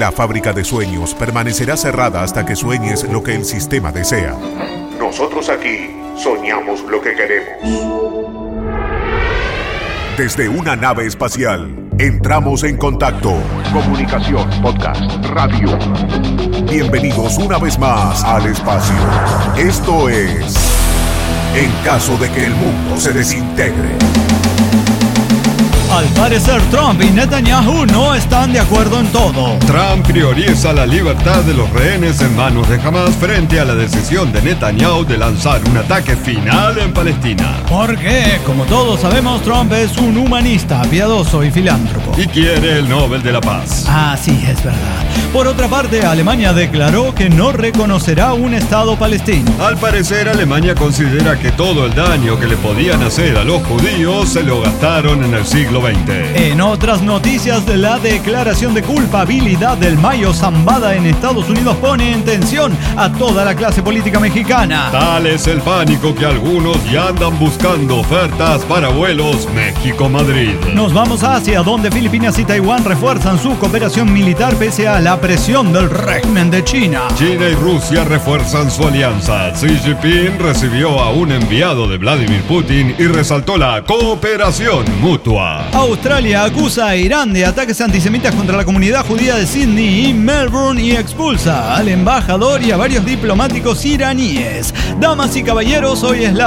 La fábrica de sueños permanecerá cerrada hasta que sueñes lo que el sistema desea. Nosotros aquí soñamos lo que queremos. Desde una nave espacial, entramos en contacto. Comunicación, podcast, radio. Bienvenidos una vez más al espacio. Esto es En caso de que el mundo se desintegre. Al parecer, Trump y Netanyahu no están de acuerdo en todo. Trump prioriza la libertad de los rehenes en manos de Hamas frente a la decisión de Netanyahu de lanzar un ataque final en Palestina. Porque, como todos sabemos, Trump es un humanista, piadoso y filántropo. Y quiere el Nobel de la Paz. Ah, sí, es verdad. Por otra parte, Alemania declaró que no reconocerá un Estado palestino. Al parecer, Alemania considera que todo el daño que le podían hacer a los judíos se lo gastaron en el siglo XX. En otras noticias, de la declaración de culpabilidad del Mayo Zambada en Estados Unidos pone en tensión a toda la clase política mexicana. Tal es el pánico que algunos ya andan buscando ofertas para vuelos México-Madrid. Nos vamos a Asia, donde Filipinas y Taiwán refuerzan su cooperación militar pese a la presión del régimen de China. China y Rusia refuerzan su alianza. Xi Jinping recibió a un enviado de Vladimir Putin y resaltó la cooperación mutua. Australia acusa a Irán de ataques antisemitas contra la comunidad judía de Sydney y Melbourne y expulsa al embajador y a varios diplomáticos iraníes. Damas y caballeros, hoy es la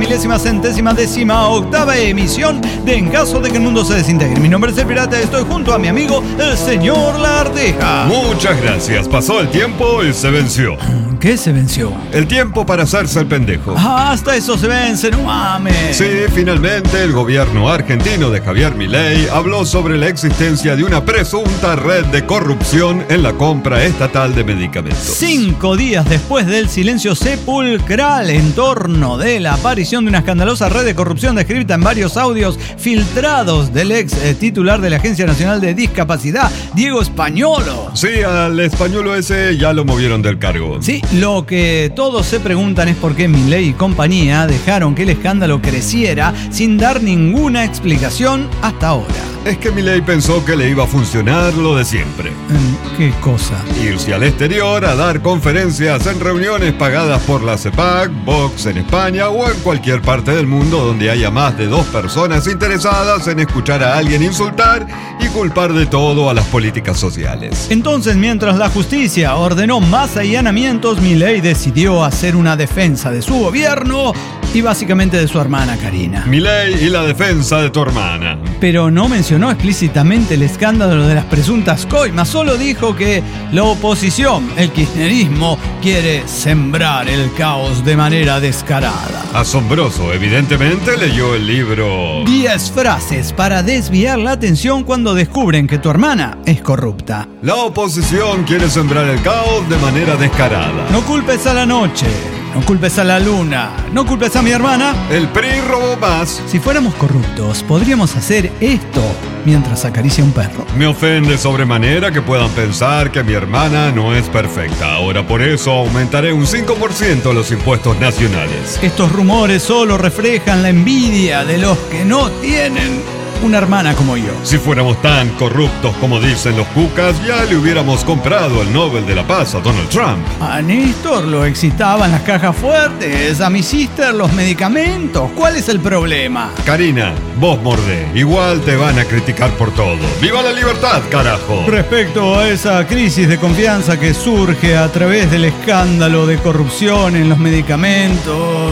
6.000.000.018ª emisión de En caso de que el mundo se desintegre. Mi nombre es El Pirata y estoy junto a mi amigo, el señor La Arteja. Muchas gracias. Pasó el tiempo y se venció. ¿Qué se venció? El tiempo para hacerse el pendejo. Hasta eso se vence, no mames. Sí, finalmente el gobierno argentino de Javier Milei habló sobre la existencia de una presunta red de corrupción en la compra estatal de medicamentos. 5 días después del silencio sepulcral en torno de la aparición de una escandalosa red de corrupción descrita en varios audios filtrados del ex titular de la Agencia Nacional de Discapacidad, Diego Españolo. Sí, al españolo ese ya lo movieron del cargo. Sí, lo que todos se preguntan es por qué Milei y compañía dejaron que el escándalo creciera sin dar ninguna explicación hasta ahora. Es que Milei pensó que le iba a funcionar lo de siempre. ¿Qué cosa? Irse al exterior a dar conferencias en reuniones pagadas por la CEPAC, Vox en España o en cualquier parte del mundo donde haya más de 2 personas interesadas en escuchar a alguien insultar y culpar de todo a las políticas sociales. Entonces, mientras la justicia ordenó más allanamientos, Milei decidió hacer una defensa de su gobierno y básicamente de su hermana Karina. Milei y la defensa de tu hermana. Pero no mencionó explícitamente el escándalo de las presuntas coimas, solo dijo que la oposición, el kirchnerismo, quiere sembrar el caos de manera descarada. Asombroso, evidentemente leyó el libro 10 frases para desviar la atención cuando descubren que tu hermana es corrupta. La oposición quiere sembrar el caos de manera descarada. No culpes a la noche. No culpes a la luna, no culpes a mi hermana. El PRI robó más. Si fuéramos corruptos, podríamos hacer esto mientras acaricia un perro. Me ofende sobremanera que puedan pensar que mi hermana no es perfecta. Ahora por eso aumentaré un 5% los impuestos nacionales. Estos rumores solo reflejan la envidia de los que no tienen una hermana como yo. Si fuéramos tan corruptos como dicen los cucas, ya le hubiéramos comprado el Nobel de la Paz a Donald Trump. A Néstor lo excitaban las cajas fuertes, a mi sister los medicamentos. ¿Cuál es el problema? Karina, vos mordé. Igual te van a criticar por todo. ¡Viva la libertad, carajo! Respecto a esa crisis de confianza que surge a través del escándalo de corrupción en los medicamentos...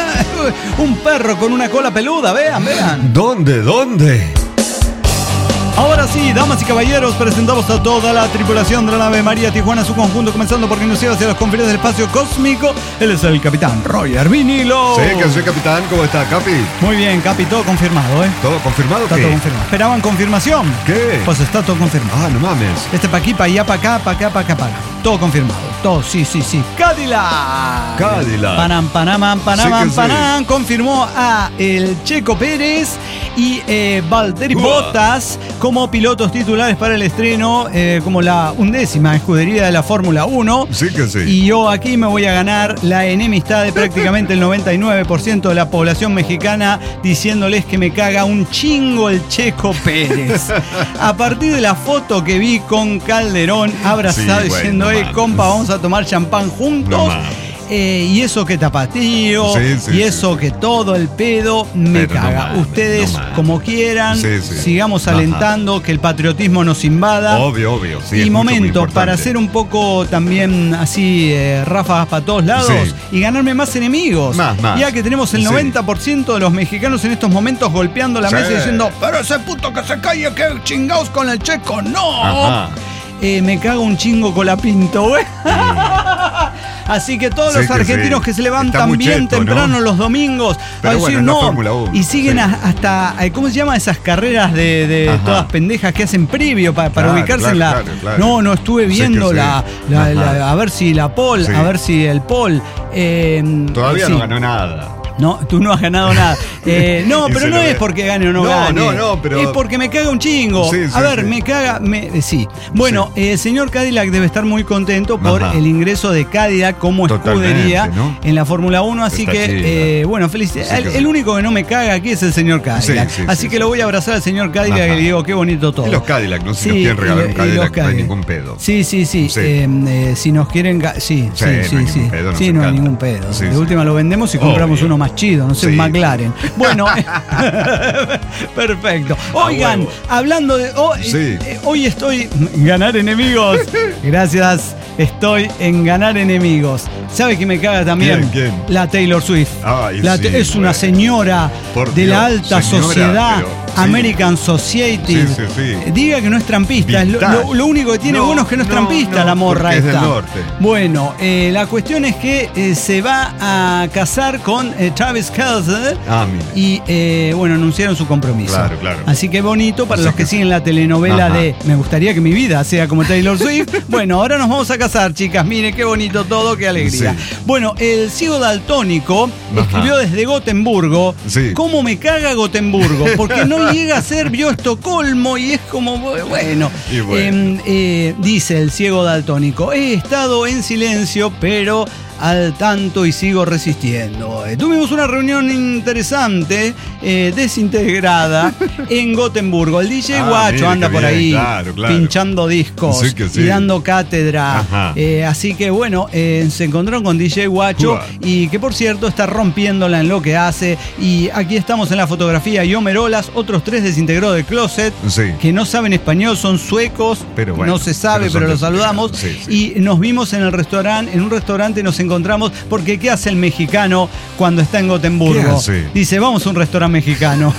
Un perro con una cola peluda, vean. ¿Dónde? Ahora sí, damas y caballeros, presentamos a toda la tripulación de la nave María Tijuana, su conjunto, comenzando por quien nos lleva hacia los confines del espacio cósmico. Él es el capitán Roger Vinilo. Sí, que soy capitán. ¿Cómo está, Capi? Muy bien, Capi, todo confirmado, ¿eh? ¿Todo confirmado? Está ¿Qué? todo confirmado. ¿Esperaban confirmación? ¿Qué? Pues está todo confirmado. Ah, no mames. Pa' aquí, pa' allá, pa' acá, pa' acá, pa' acá, pa' acá. Todo confirmado. Todo, sí. Cadillac. Cadillac. Panam, Sí que sí. confirmó a el Checo Pérez y Valtteri Bottas como pilotos titulares para el estreno, como la 11ª escudería de la Fórmula 1. Sí que sí. Y yo aquí me voy a ganar la enemistad de prácticamente el 99% de la población mexicana, diciéndoles que me caga un chingo el Checo Pérez. A partir de la foto que vi con Calderón abrazado, diciendo, compa, vamos a tomar champán juntos. Y eso que tapatío, y eso que todo el pedo me caga. Ustedes, como quieran, sigamos alentando que el patriotismo nos invada. Obvio. Y momento para hacer un poco también así ráfagas para todos lados y ganarme más enemigos. Más. Ya que tenemos el 90% de los mexicanos en estos momentos golpeando la mesa y diciendo, pero ese puto que se calle, que chingados con el Checo. ¡No! Me cago un chingo con la Pinto, güey. Así que todos los argentinos que se levantan bien temprano los domingos a decir no, y siguen hasta, ¿cómo se llama? Esas carreras de todas pendejas que hacen previo para ubicarse en la... Claro. No, estuve viendo a ver si la pole, a ver si el pole... Todavía no ganó nada. No, tú no has ganado nada. No, pero no es porque gane o no gane. No, pero... Es porque me caga un chingo. Me caga... Sí. Bueno, el señor Cadillac debe estar muy contento por el ingreso de Cadillac como escudería en la Fórmula 1. Así que, bueno, felicidades. El único que no me caga aquí es el señor Cadillac. Así que lo voy a abrazar al señor Cadillac y le digo, qué bonito todo. Y los Cadillac, no sé si nos quieren regalar un Cadillac, no hay ningún pedo. Sí. Si nos quieren... Sí, no hay ningún pedo. De última lo vendemos y compramos uno más chido, no sé, un McLaren. Bueno, perfecto. Oigan, hablando de... hoy estoy en ganar enemigos. Gracias, estoy en ganar enemigos. ¿Sabe que me caga también? ¿Quién? La Taylor Swift. Es una señora de la alta sociedad, American Society. Diga que no es trampista. Lo único que tiene bueno es que no es trampista la morra esta. Es del norte. Bueno, la cuestión es que se va a casar con Travis Kelce. Y bueno, anunciaron su compromiso. Claro. Así que bonito para los que siguen la telenovela de Me gustaría que mi vida sea como Taylor Swift. Bueno, ahora nos vamos a casar, chicas. Mire qué bonito todo, qué alegría. Bueno, el ciego daltónico escribió desde Gotemburgo. ¿Cómo me caga Gotemburgo? Porque no llega a ser vio Estocolmo y es como, bueno. Dice el ciego daltónico, he estado en silencio, pero al tanto y sigo resistiendo. Tuvimos una reunión interesante, desintegrada, en Gotemburgo. El DJ Guacho anda por ahí pinchando discos y dando cátedra. Así que bueno, se encontraron con DJ Guacho y que por cierto está rompiéndola en lo que hace. Y aquí estamos en la fotografía. Y Omerolas, otros 3 desintegrados de Closet que no saben español, son suecos, pero bueno, no se sabe, pero los saludamos. Y nos vimos en el restaurante, en un restaurante nos encontramos, porque ¿qué hace el mexicano cuando está en Gotemburgo? Dice, vamos a un restaurante mexicano.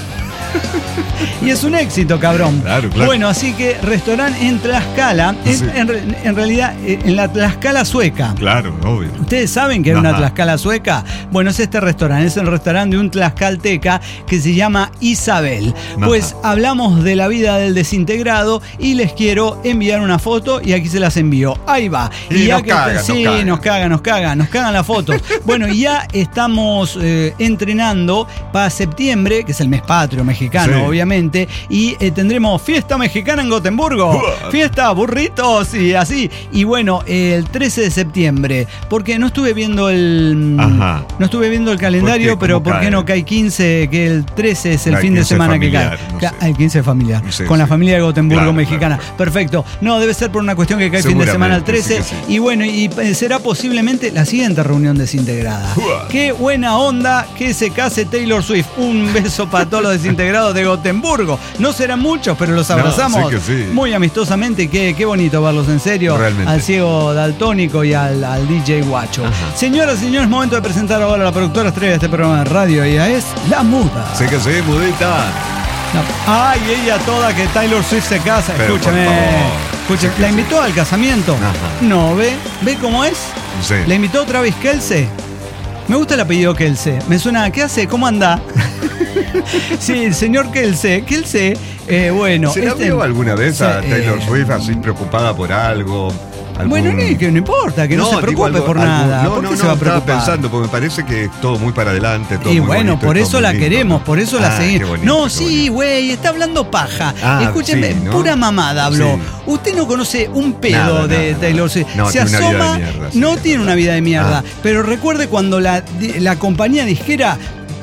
Y es un éxito, cabrón. Claro. Bueno, así que restaurante en Tlaxcala, en realidad en la Tlaxcala sueca. Claro, obvio. ¿Ustedes saben que hay una Tlaxcala sueca? Bueno, es este restaurante, es el restaurante de un tlaxcalteca que se llama Isabel. Pues hablamos de la vida del desintegrado y les quiero enviar una foto y aquí se las envío. Ahí va. Y ya nos cagan las fotos. Bueno, y ya estamos entrenando para septiembre, que es el mes patrio mexicano, obviamente, y tendremos fiesta mexicana en Gotemburgo, fiesta, burritos y así. Y bueno, el 13 de septiembre, porque no estuve viendo el calendario, pero ¿por qué no cae 15? Que el 13 es el fin de semana familiar, que cae. El 15 familiar, con la familia de Gotemburgo mexicana. Perfecto. No, debe ser por una cuestión que cae fin de semana el 13. Y bueno, y será posiblemente la siguiente reunión desintegrada. Qué buena onda que se case Taylor Swift. Un beso para todos los desintegrados de Gotemburgo. No serán muchos, pero los abrazamos muy amistosamente. Qué bonito verlos en serio. Realmente. Al ciego daltónico y al DJ Guacho. Señoras y señores, momento de presentar ahora a la productora estrella de este programa de radio. Ella es La Muda. Sí que sí, mudita. Ay, ella toda que Taylor Swift se casa. Pero escúchame. ¿La invitó al casamiento? No, ¿ve cómo es? ¿La invitó otra vez Kelce? Me gusta el apellido Kelce. Me suena, ¿qué hace? ¿Cómo anda? Sí, el señor Kelce, bueno. ¿Se la vio alguna vez a Taylor Swift así preocupada por algo? Bueno, que no importa, que no se preocupe por nada. ¿Por qué se va a preocupar? Estaba pensando, porque me parece que es todo muy para adelante, todo y muy bueno, bonito, por eso la lindo, queremos, ¿no? por eso la seguimos. Bonito, no, sí, güey, está hablando paja. Escúcheme, sí, ¿no? pura mamada habló. Sí. Usted no conoce un pedo de Taylor Swift. No, se tiene asoma, una vida de mierda, sí, no tiene una vida de mierda. Pero recuerde cuando la compañía disquera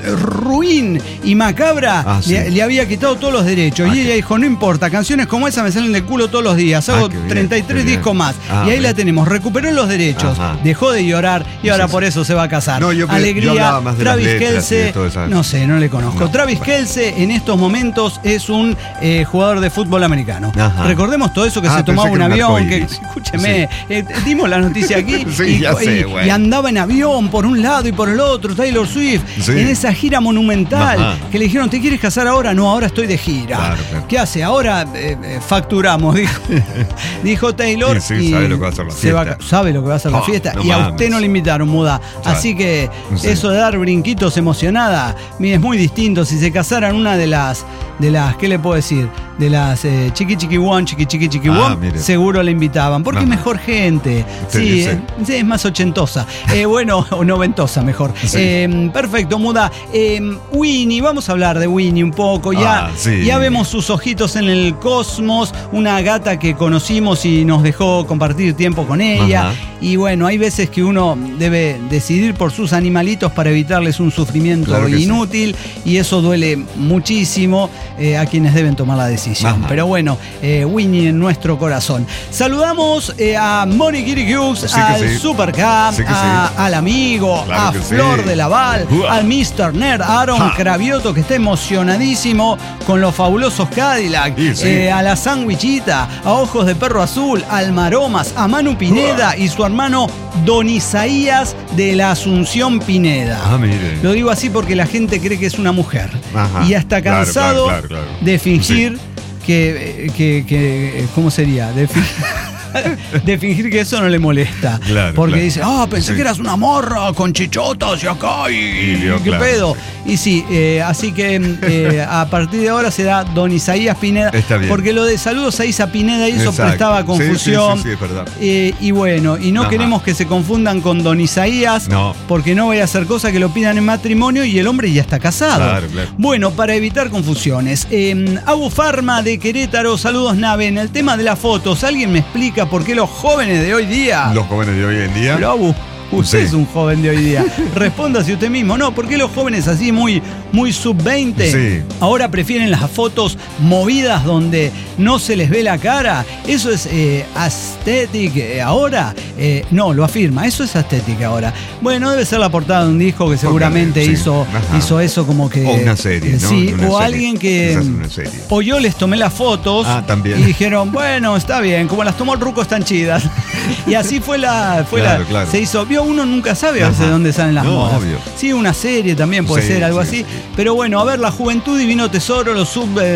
ruin y macabra le había quitado todos los derechos y ella dijo, no importa, canciones como esa me salen del culo todos los días, hago 33 discos más y ahí la tenemos, recuperó los derechos, dejó de llorar y ahora por eso se va a casar. Alegría, Travis Kelce, no sé, no le conozco. Travis Kelce en estos momentos es un jugador de fútbol americano. Recordemos todo eso que se tomaba un avión, que escúcheme, dimos la noticia aquí y andaba en avión por un lado y por el otro, Taylor Swift, en esa gira monumental, que le dijeron, ¿te quieres casar ahora? No, ahora estoy de gira. Claro. ¿Qué hace? Ahora facturamos, dijo Taylor. Y sabe lo que va a hacer la fiesta. Sabe lo que va a hacer la fiesta. Y a usted no le invitaron, muda. Así que eso de dar brinquitos emocionada, mire, es muy distinto. Si se casaran una de las, ¿qué le puedo decir? De las chiqui one, chiqui one, seguro la invitaban, porque es mejor gente. Sí, es más ochentosa. Bueno, o noventosa mejor. Perfecto, muda. Winnie, vamos a hablar de Winnie un poco. Ya vemos sus ojitos en el cosmos, una gata que conocimos y nos dejó compartir tiempo con ella. Y bueno, hay veces que uno debe decidir por sus animalitos para evitarles un sufrimiento inútil, y eso duele muchísimo a quienes deben tomar la decisión. Pero bueno, Winnie en nuestro corazón. Saludamos a Moni Kitty Hughes, al Super K, al amigo, a Flor de Laval, al Mr. Nerd, Aaron Cravioto, que está emocionadísimo con los fabulosos Cadillac, a la Sandwichita, a Ojos de Perro Azul, al Maromas, a Manu Pineda y su hermano Don Isaías de la Asunción Pineda. Lo digo así porque la gente cree que es una mujer y ya está cansado de fingir que ¿cómo sería? De fingir que eso no le molesta. Porque dice, pensé que eras una morra con chichotas y acá y qué pedo. Y sí, así que a partir de ahora será Don Isaías Pineda. Porque lo de saludos a Isa Pineda y eso prestaba confusión. Sí, es verdad. Y bueno, y no queremos que se confundan con Don Isaías, porque no vaya a hacer cosa que lo pidan en matrimonio y el hombre ya está casado. Bueno, para evitar confusiones, Abu Farma de Querétaro, saludos Nave. En el tema de las fotos, ¿alguien me explica por qué los jóvenes de hoy día? Los jóvenes de hoy en día. Pero Abu, usted es un joven de hoy día. Respóndase usted mismo. No, ¿por qué los jóvenes así muy sub-20 ahora prefieren las fotos movidas donde no se les ve la cara? Eso es aesthetic ahora. No, lo afirma. Eso es aesthetic ahora. Bueno, debe ser la portada de un disco que seguramente hizo eso como que... O una serie, ¿no? Sí, una o serie. alguien que... O yo les tomé las fotos y dijeron, bueno, está bien, como las tomó el Ruco están chidas. Y así fue se hizo... Uno nunca sabe a veces de dónde salen las modas. Obvio. Sí, una serie también puede ser algo así. Pero bueno, a ver, la Juventud Divino Tesoro, los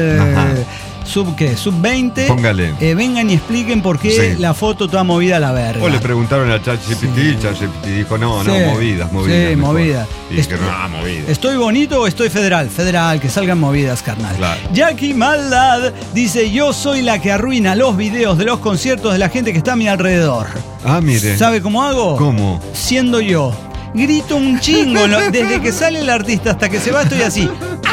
sub-20. Póngale. Vengan y expliquen por qué la foto toda movida a la verga. O le preguntaron a ChatGPT y ChatGPT dijo, no, movidas. Sí, movidas. Y dijeron, movidas. ¿Estoy bonito o estoy federal? Federal, que salgan movidas, carnal. Jackie Maldad dice, yo soy la que arruina los videos de los conciertos de la gente que está a mi alrededor. Mire. ¿Sabe cómo hago? ¿Cómo? Siendo yo. Grito un chingo, desde que sale el artista hasta que se va estoy así.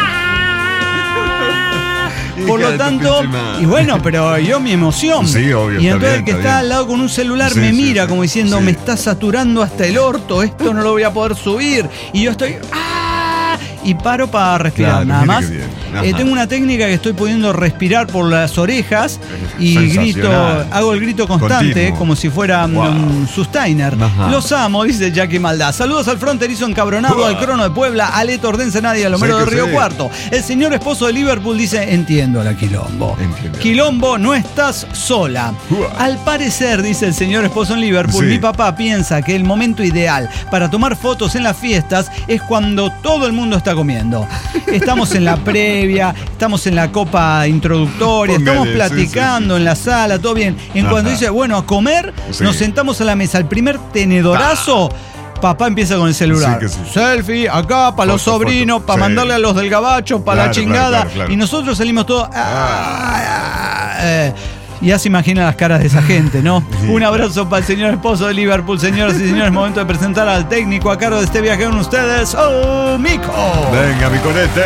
Por lo tanto, y bueno, pero yo mi emoción. Sí, obvio. Y entonces el que está al lado con un celular me mira como diciendo, me está saturando hasta el orto, esto no lo voy a poder subir. Y yo estoy... Y paro para respirar, nada más. Tengo una técnica que estoy pudiendo respirar por las orejas y grito, hago el grito constante, como si fuera un sustainer. Los amo, dice Jackie Maldá. Saludos al fronterizo encabronado, al Crono de Puebla, a Leto Ordenza Nadia, al Homero de Río Cuarto. El señor esposo de Liverpool dice, entiendo a la Quilombo. Quilombo, no estás sola. Al parecer, dice el señor esposo en Liverpool, mi papá piensa que el momento ideal para tomar fotos en las fiestas es cuando todo el mundo está comiendo. Estamos en la previa, estamos en la copa introductoria, estamos platicando en la sala, todo bien. En cuando dice, bueno, a comer, nos sentamos a la mesa, el primer tenedorazo, papá empieza con el celular. Selfie, acá, para los sobrinos, para mandarle a los del gabacho, para la chingada. Y nosotros salimos todos... Ya se imagina las caras de esa gente, ¿no? Un abrazo para el señor esposo de Liverpool. Señoras y señores, momento de presentar al técnico a cargo de este viaje con ustedes, Mico. Venga, mi conete.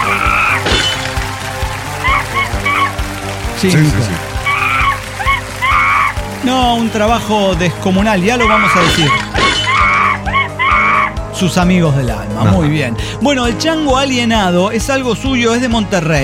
Sí, Mico. No, un trabajo descomunal, ya lo vamos a decir. Sus amigos del alma, muy bien. Bueno, el chango alienado es algo suyo, es de Monterrey.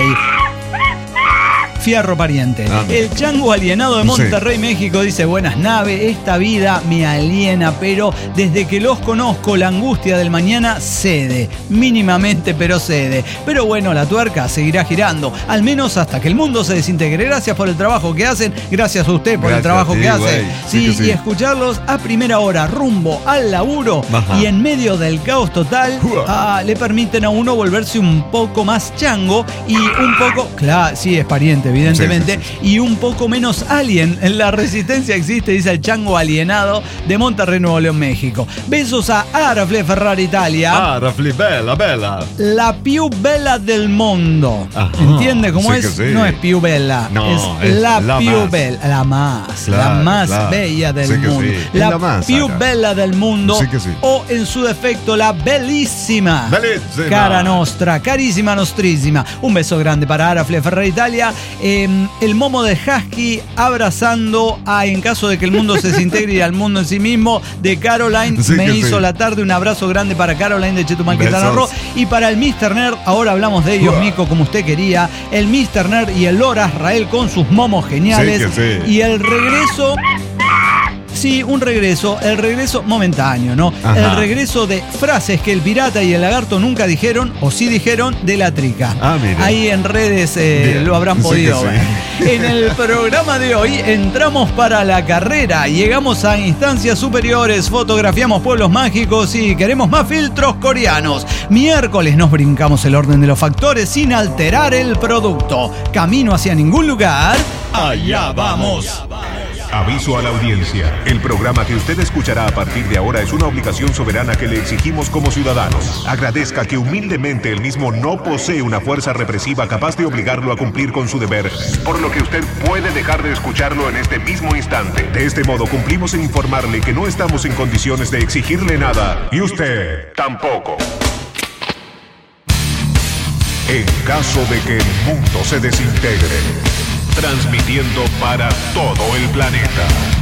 Fierro pariente. El chango alienado de Monterrey, México, dice: buenas naves, esta vida me aliena, pero desde que los conozco la angustia del mañana cede, mínimamente pero cede. Pero bueno, la tuerca seguirá girando, al menos hasta que el mundo se desintegre. Gracias por el trabajo que hacen, gracias a usted por el trabajo que hace. Sí, y escucharlos a primera hora, rumbo al laburo y en medio del caos total, le permiten a uno volverse un poco más chango y un poco, claro, sí, es pariente, evidentemente, y un poco menos alien. En la resistencia existe, dice el chango alienado de Monterrey, Nuevo León, México. Besos a Arafle Ferrari Italia. Arafle, bella, bella. La più bella del mundo. ¿Entiende cómo es? No es più bella, es la più bella, la más bella del mundo. La più bella del mundo, o en su defecto la bellissima. Cara nostra, carissima nostrissima. Un beso grande para Arafle Ferrari Italia. El momo de Husky abrazando a En caso de que el mundo se desintegre y al mundo en sí mismo, de Caroline. Me hizo la tarde. Un abrazo grande para Caroline de Chetumal, Quintana Roo. Y para el Mr. Nerd, ahora hablamos de ellos, Mico, como usted quería. El Mr. Nerd y el Lord Azrael con sus momos geniales. Y el regreso... Sí, un regreso, el regreso momentáneo, ¿no? El regreso de frases que el pirata y el lagarto nunca dijeron, o sí dijeron, de la trica. Ahí en redes lo habrán podido ver. En el programa de hoy entramos para la carrera, llegamos a instancias superiores, fotografiamos pueblos mágicos y queremos más filtros coreanos. Miércoles nos brincamos el orden de los factores sin alterar el producto. Camino hacia ningún lugar. Allá vamos. Aviso a la audiencia. El programa que usted escuchará a partir de ahora es una obligación soberana que le exigimos como ciudadanos. Agradezca que humildemente el mismo no posee una fuerza represiva capaz de obligarlo a cumplir con su deber, por lo que usted puede dejar de escucharlo en este mismo instante. De este modo cumplimos en informarle que no estamos en condiciones de exigirle nada, y usted tampoco. En caso de que el mundo se desintegre, transmitiendo para todo el planeta.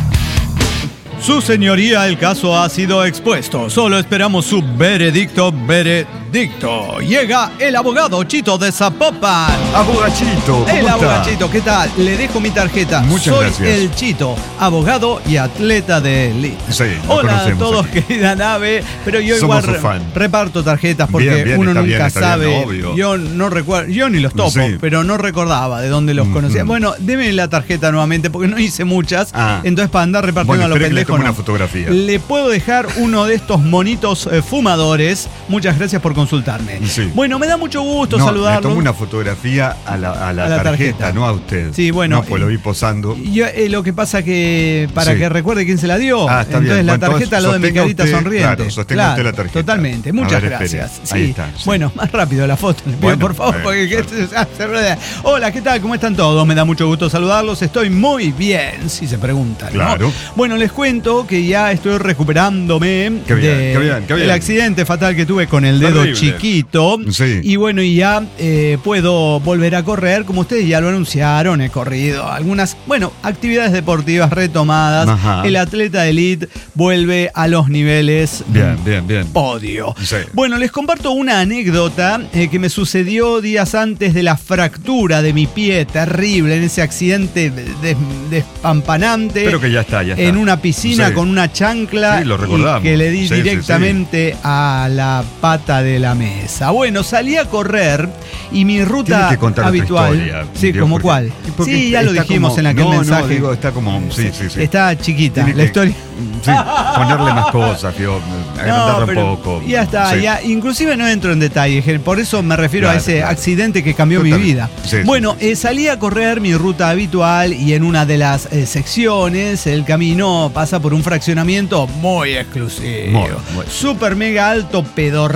Su señoría, el caso ha sido expuesto. Solo esperamos su veredicto. Llega el abogado Chito de Zapopan. Abogachito, el abogachito, ¿qué tal? Le dejo mi tarjeta. Muchas gracias. Soy el Chito, abogado y atleta de elite. Sí, hola a todos, aquí, querida nave. Pero yo igual reparto tarjetas porque uno nunca sabe. Bien, yo no recuerdo, yo ni los topo, pero no recordaba de dónde los conocía. Bueno, deme la tarjeta nuevamente porque no hice muchas. Entonces, para andar repartiendo a los pendejos. Una fotografía. Le puedo dejar uno de estos monitos fumadores. Muchas gracias por consultarme. Bueno, me da mucho gusto saludarlo. Le tomo una fotografía a la tarjeta, no a usted. Sí, bueno. No, pues lo vi posando. Yo, lo que pasa que para que recuerde quién se la dio. Está entonces bien. La tarjeta lo de mi carita usted, sonriente. Claro, sostenga usted la tarjeta. Totalmente. Muchas gracias. Ahí está. Bueno, más rápido la foto. Le pido, por favor, porque hola, ¿qué tal? ¿Cómo están todos? Me da mucho gusto saludarlos. Estoy muy bien, si se preguntan. Claro. ¿No? Bueno, les cuento que ya estoy recuperándome del accidente fatal que tuve con el dedo chiquito. Y bueno, y ya puedo volver a correr, como ustedes ya lo anunciaron. He corrido algunas, actividades deportivas retomadas. El atleta de elite vuelve a los niveles bien. podio. Bueno, les comparto una anécdota que me sucedió días antes de la fractura de mi pie terrible en ese accidente despampanante. Pero que ya está. En una piscina con una chancla y que le di directamente a la pata de la mesa. Bueno, salí a correr y mi ruta habitual. ¿Como cuál? Sí, ya lo dijimos en aquel mensaje. No, digo, está como. Está chiquita la historia. Ponerle más cosas, agrandarla un poco. Ya está, ya. Inclusive no entro en detalles, por eso me refiero a ese accidente que cambió mi vida. Salí a correr mi ruta habitual y en una de las secciones el camino pasa por un fraccionamiento muy exclusivo. Súper mega alto pedorraje.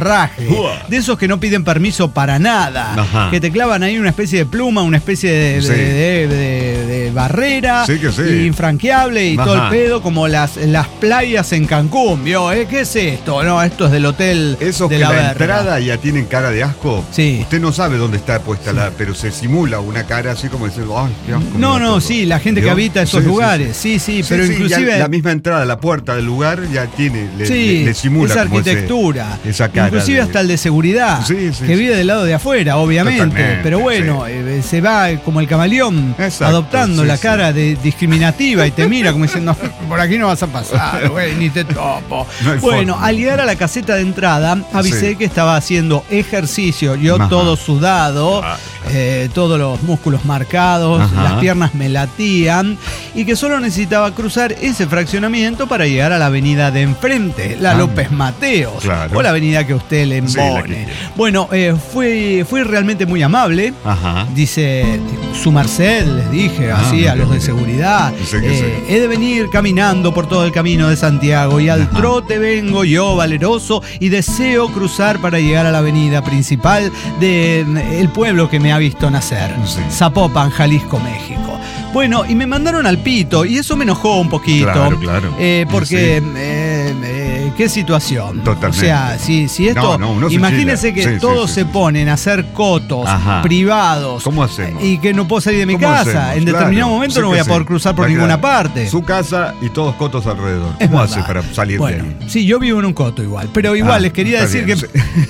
De esos que no piden permiso para nada. Ajá. Que te clavan ahí una especie de pluma, una especie de barrera. Sí, que sí. Infranqueable y Ajá. todo el pedo, como las playas en Cancún, ¿vio? ¿Qué es esto? No, esto es del hotel Esos de que la la verga. entrada ya tienen cara de asco. Sí. Usted no sabe dónde está puesta pero se simula una cara así como diciendo, ay, qué asco. No, sí, la gente que ¿Vio? habita esos lugares. Sí, pero inclusive... ya la misma entrada, la puerta del lugar ya tiene, le Sí, simula esa como arquitectura. esa cara. Inclusive hasta el de seguridad, que vive del lado de afuera, obviamente. Totalmente, pero bueno, se va como el camaleón, adoptando la cara discriminativa y te mira como diciendo, por aquí no vas a pasar, güey, ni te topo. No hay Bueno, forma. al llegar a la caseta de entrada, avisé que estaba haciendo ejercicio, yo todo sudado, todos los músculos marcados, las piernas me latían, y que solo necesitaba cruzar ese fraccionamiento para llegar a la avenida de enfrente, la López Mateos, o la avenida que usted le embone. Bueno, fui realmente muy amable. Dice, su merced, les dije así a los de seguridad, he de venir caminando por todo el camino de Santiago y al trote vengo yo valeroso y deseo cruzar para llegar a la avenida principal del pueblo que me ha visto nacer, Zapopan, Jalisco, México. Bueno, y me mandaron al pito y eso me enojó un poquito. Claro. Porque qué situación. Totalmente. O sea, si esto, imagínense que todos se ponen a hacer cotos privados. ¿Cómo hacemos? Y que no puedo salir de mi casa. En determinado momento no voy a poder cruzar por ninguna parte. Su casa y todos cotos alrededor. ¿Cómo hace para salir de ahí? Sí, yo vivo en un coto igual, pero igual les quería decir que...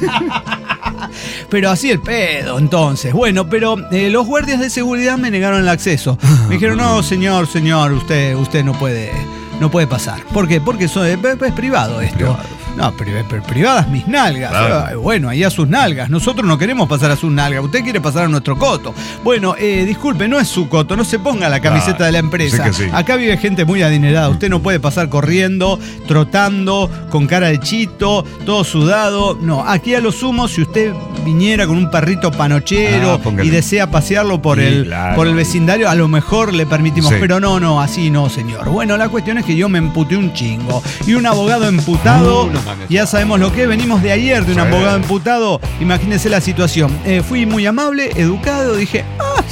Pero así el pedo, entonces. Bueno, pero los guardias de seguridad me negaron el acceso. Me dijeron, no, señor, usted no puede pasar. ¿Por qué? Porque es privado esto. Privado. No, privadas mis nalgas. Claro. Bueno, ahí a sus nalgas. Nosotros no queremos pasar a sus nalgas. Usted quiere pasar a nuestro coto. Bueno, disculpe, no es su coto. No se ponga la camiseta de la empresa. Sí. Acá vive gente muy adinerada. Usted no puede pasar corriendo, trotando, con cara de chito, todo sudado. No, aquí a lo sumo, si usted viniera con un perrito panochero y desea pasearlo por el vecindario, a lo mejor le permitimos. Pero no, así no, señor. Bueno, la cuestión es que yo me emputé un chingo. Y un abogado emputado... Ya sabemos lo que venimos de ayer de un abogado emputado. Imagínense la situación. Fui muy amable, educado, dije,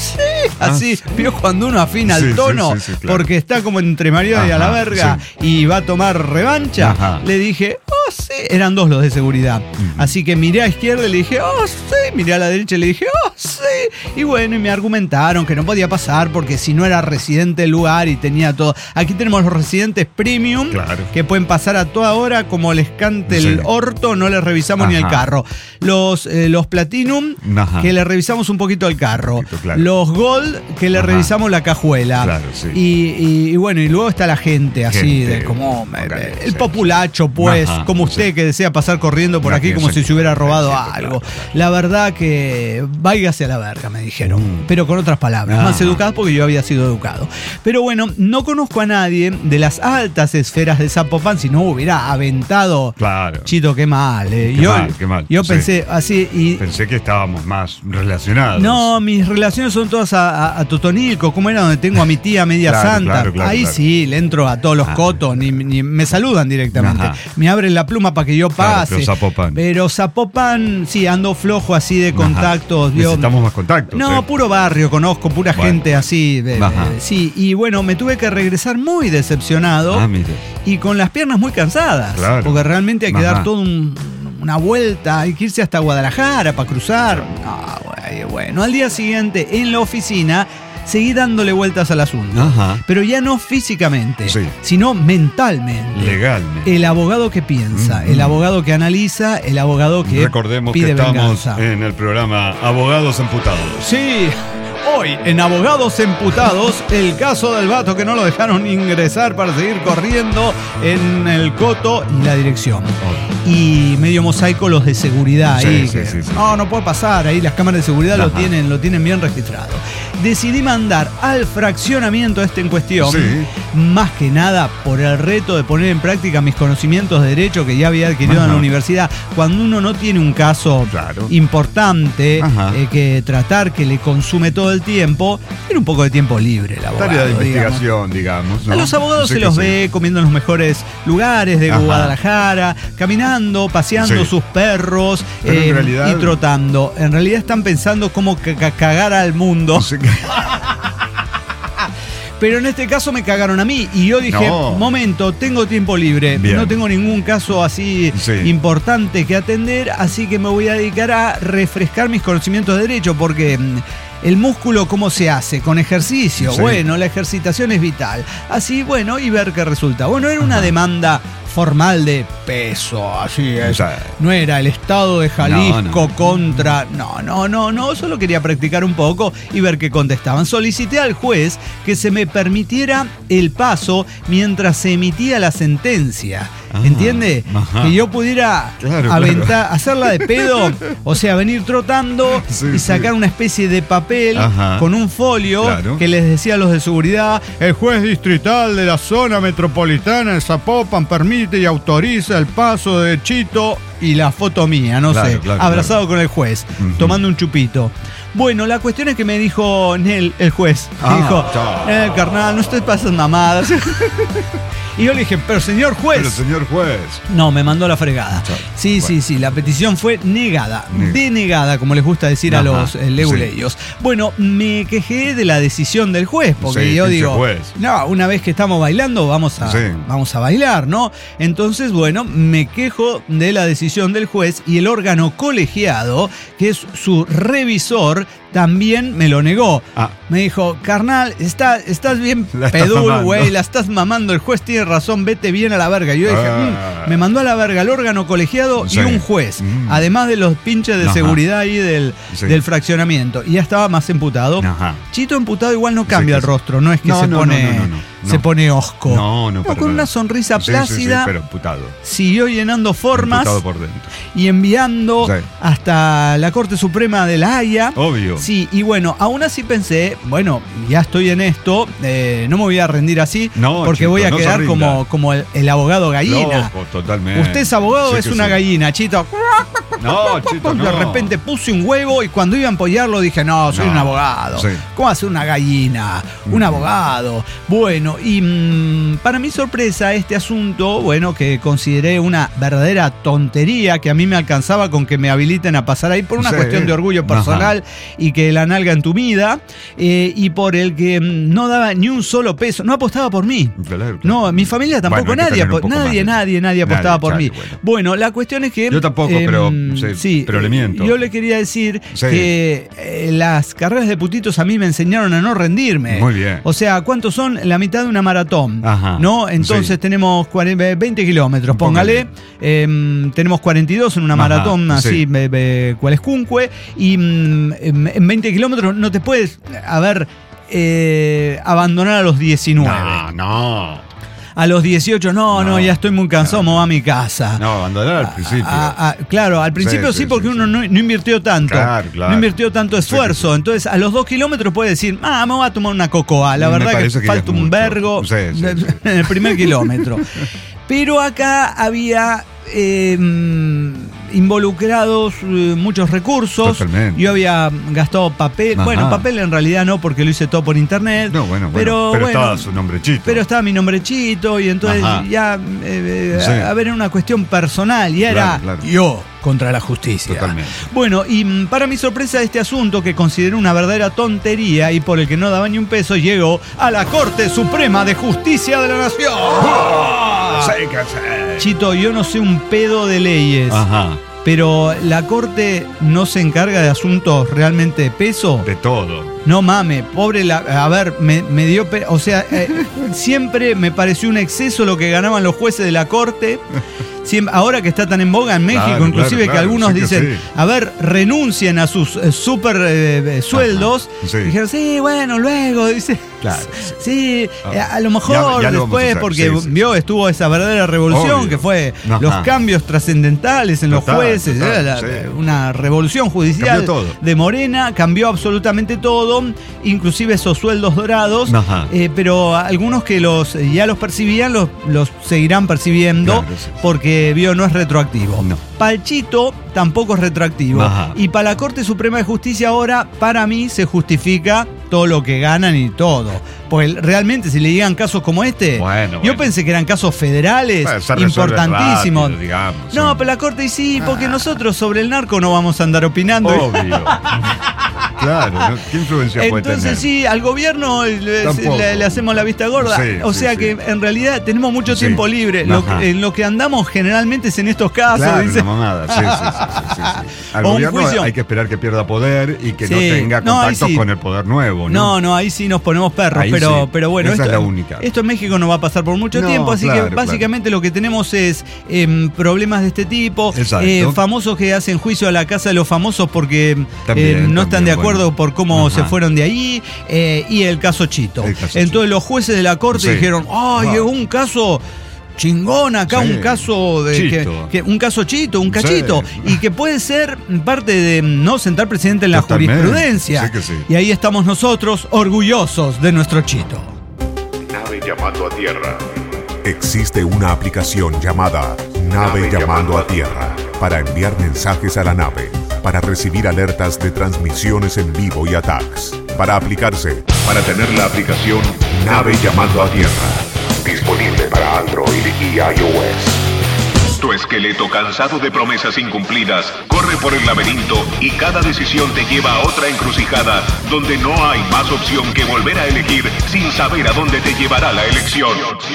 así. Vio cuando uno afina el tono, claro, porque está como entre marido y a la verga y va a tomar revancha. Le dije, eran dos los de seguridad. Así que miré a izquierda y le dije, miré a la derecha y le dije, y bueno, y me argumentaron que no podía pasar porque si no era residente del lugar y tenía todo. Aquí tenemos los residentes premium, que pueden pasar a toda hora como les cante el orto, no les revisamos ni el carro. Los platinum, que le revisamos un poquito el carro. Los gold, que le revisamos la cajuela. Y bueno, y luego está la gente así, de como el populacho, pues, como usted que desea pasar corriendo por aquí como si se hubiera robado algo. La verdad que váyase a la verga, me dijeron, pero con otras palabras, más educadas porque yo había sido educado. Pero bueno, no conozco a nadie de las altas esferas de Zapopan, si no hubiera aventado. Chito, qué mal. Qué mal. Yo pensé así y... Pensé que estábamos más relacionados. No, mis relaciones son todas a Totonilco, como era donde tengo a mi tía media santa. Ahí sí, le entro a todos los cotos, ni me saludan directamente. Me abren la pluma para que yo pase. Pero Zapopan, sí, ando flojo así de contactos. Necesitamos más contactos. No, puro barrio, conozco, pura gente así. Sí, y bueno, me tuve que regresar muy decepcionado y con las piernas muy cansadas. Porque realmente hay que dar toda una vuelta, hay que irse hasta Guadalajara para cruzar. Bueno, al día siguiente en la oficina seguí dándole vueltas al asunto. Pero ya no físicamente, sino mentalmente. Legalmente. El abogado que piensa, el abogado que analiza, el abogado que Recordemos pide que estamos venganza. En el programa Abogados Emputados. Sí. Hoy, en Abogados Emputados, el caso del vato que no lo dejaron ingresar para seguir corriendo en el coto y la dirección. Y medio mosaico los de seguridad ahí. No puede pasar, ahí las cámaras de seguridad lo tienen bien registrado. decidí mandar al fraccionamiento en cuestión, más que nada por el reto de poner en práctica mis conocimientos de derecho que ya había adquirido en la universidad. Cuando uno no tiene un caso importante que tratar, que le consume todo el tiempo, tiene un poco de tiempo libre el abogado. Tarea de investigación, digamos, ¿no? A los abogados se los ve comiendo en los mejores lugares de Guadalajara, caminando, paseando sus perros en realidad, y trotando. En realidad están pensando cómo cagar al mundo. Pero en este caso me cagaron a mí y yo dije, momento, tengo tiempo libre, no tengo ningún caso así importante que atender, así que me voy a dedicar a refrescar mis conocimientos de derecho, porque el músculo, ¿cómo se hace? Con ejercicio. Bueno, la ejercitación es vital. Así, bueno, y ver qué resulta. Bueno, era una demanda formal de peso, así es. No era el Estado de Jalisco contra... No, solo quería practicar un poco y ver qué contestaban. Solicité al juez que se me permitiera el paso mientras se emitía la sentencia. ¿Entiende? Que yo pudiera hacerla de pedo, o sea, venir trotando y sacar una especie de papel con un folio que les decía a los de seguridad: el juez distrital de la zona metropolitana de Zapopan permite y autoriza el paso de Chito, y la foto mía, abrazado con el juez, tomando un chupito. Bueno, la cuestión es que me dijo Nel, el juez, dijo, carnal, no estés pasando mamadas. Y yo le dije, pero señor juez. No, me mandó a la fregada. Sí, la petición fue negada. Denegada, como les gusta decir a los leguleyos. Bueno, me quejé de la decisión del juez, porque yo digo, una vez que estamos bailando, vamos a bailar, ¿no? Entonces, bueno, me quejo de la decisión del juez y el órgano colegiado, que es su revisor, también me lo negó. Me dijo, carnal, estás bien pedul, güey, la estás mamando, el juez tiene razón, vete bien a la verga. Y yo dije, me mandó a la verga el órgano colegiado y un juez, además de los pinches de seguridad ahí del fraccionamiento. Y ya estaba más emputado. Chito emputado igual no cambia el rostro, no es que se pone hosco. No, con una sonrisa plácida, pero emputado. Siguió llenando formas por dentro y enviando hasta la Corte Suprema de La Haya. Obvio. Sí, y bueno, aún así pensé, bueno, ya estoy en esto, no me voy a rendir así, porque Chito, voy a quedar como el abogado gallina. Totalmente. Usted es abogado, es una gallina, Chito. Chito, de repente puse un huevo y cuando iba a empollarlo dije, soy un abogado. ¿Cómo hace una gallina? Un abogado. Bueno, y para mi sorpresa, este asunto, que consideré una verdadera tontería, que a mí me alcanzaba con que me habiliten a pasar ahí por una cuestión de orgullo personal y que la nalga entumida, y por el que no daba ni un solo peso, no apostaba por mí. No, mi familia tampoco, nadie apostaba por mí. Bueno, la cuestión es que... Yo tampoco, pero le miento. Yo le quería decir que las carreras de putitos a mí me enseñaron a no rendirme. Muy bien. O sea, ¿cuántos son? La mitad de una maratón, ¿no? Entonces tenemos 20 kilómetros, póngale. Tenemos 42 en una maratón así, cualescunque, y en 20 kilómetros no te puedes abandonar a los 19. A los 18, ya estoy muy cansado, me voy a mi casa. Abandonar al principio. Claro, al principio porque uno no invirtió tanto. Claro. No invirtió tanto esfuerzo. Entonces, a los 2 kilómetros puede decir, me voy a tomar una cocoa. La verdad que falta un vergo en el primer kilómetro. Pero acá había involucrados muchos recursos. Totalmente. Yo había gastado papel. Bueno, papel en realidad no, porque lo hice todo por internet. Pero estaba su nombre Chito. Pero estaba mi nombre Chito, y entonces era una cuestión personal, y era yo contra la justicia. Totalmente. Bueno, y para mi sorpresa, este asunto, que consideré una verdadera tontería y por el que no daba ni un peso, llegó a la Corte Suprema de Justicia de la Nación. Chito, yo no sé un pedo de leyes. Pero la Corte no se encarga de asuntos realmente de peso. De todo. No mames, pobre me dio... O sea, siempre me pareció un exceso lo que ganaban los jueces de la Corte. Ahora que está tan en boga en México, inclusive que algunos dicen, renuncien a sus super sueldos. Dijeron, bueno, luego, dice... a lo mejor ya después, porque estuvo esa verdadera revolución, que fue los cambios trascendentales en los jueces, una revolución judicial de Morena, cambió absolutamente todo. son inclusive esos sueldos dorados, pero algunos que ya los percibían los seguirán percibiendo, claro, sí, porque no es retroactivo. No. Para el Chito tampoco es retroactivo. Y para la Corte Suprema de Justicia ahora, para mí, se justifica todo lo que ganan y todo. Pues realmente, si le llegan casos como este, yo pensé que eran casos federales importantísimos. Rápido, digamos, no, pero la Corte sí, porque nosotros sobre el narco no vamos a andar opinando. Obvio. Claro, ¿no? ¿Qué influencia puede tener? Entonces sí, al gobierno le hacemos la vista gorda. Sí, o sea que en realidad tenemos mucho tiempo libre. En lo que andamos generalmente es en estos casos. Claro, dice. Una mamada. Sí. Al gobierno hay que esperar que pierda poder y que no tenga contactos con el poder nuevo, ¿no? No, ahí sí nos ponemos perros. Pero bueno, esa es la única. Esto en México no va a pasar por mucho tiempo, así que básicamente lo que tenemos es problemas de este tipo. Famosos que hacen juicio a la casa de los famosos porque no están de acuerdo por cómo se fueron de ahí, y el caso Chito. Entonces los jueces de la corte dijeron, llegó un caso chingón acá, un caso un caso Chito, un cachito, y que puede ser parte de no sentar presidente en la jurisprudencia. Y ahí estamos nosotros, orgullosos de nuestro Chito. Nave llamando a tierra. Existe una aplicación llamada Nave llamando a tierra para enviar mensajes a la nave, para recibir alertas de transmisiones en vivo y attacks. Para aplicarse, para tener la aplicación Nave llamando a tierra. Disponible para Android y iOS. Tu esqueleto cansado de promesas incumplidas corre por el laberinto y cada decisión te lleva a otra encrucijada donde no hay más opción que volver a elegir sin saber a dónde te llevará la elección.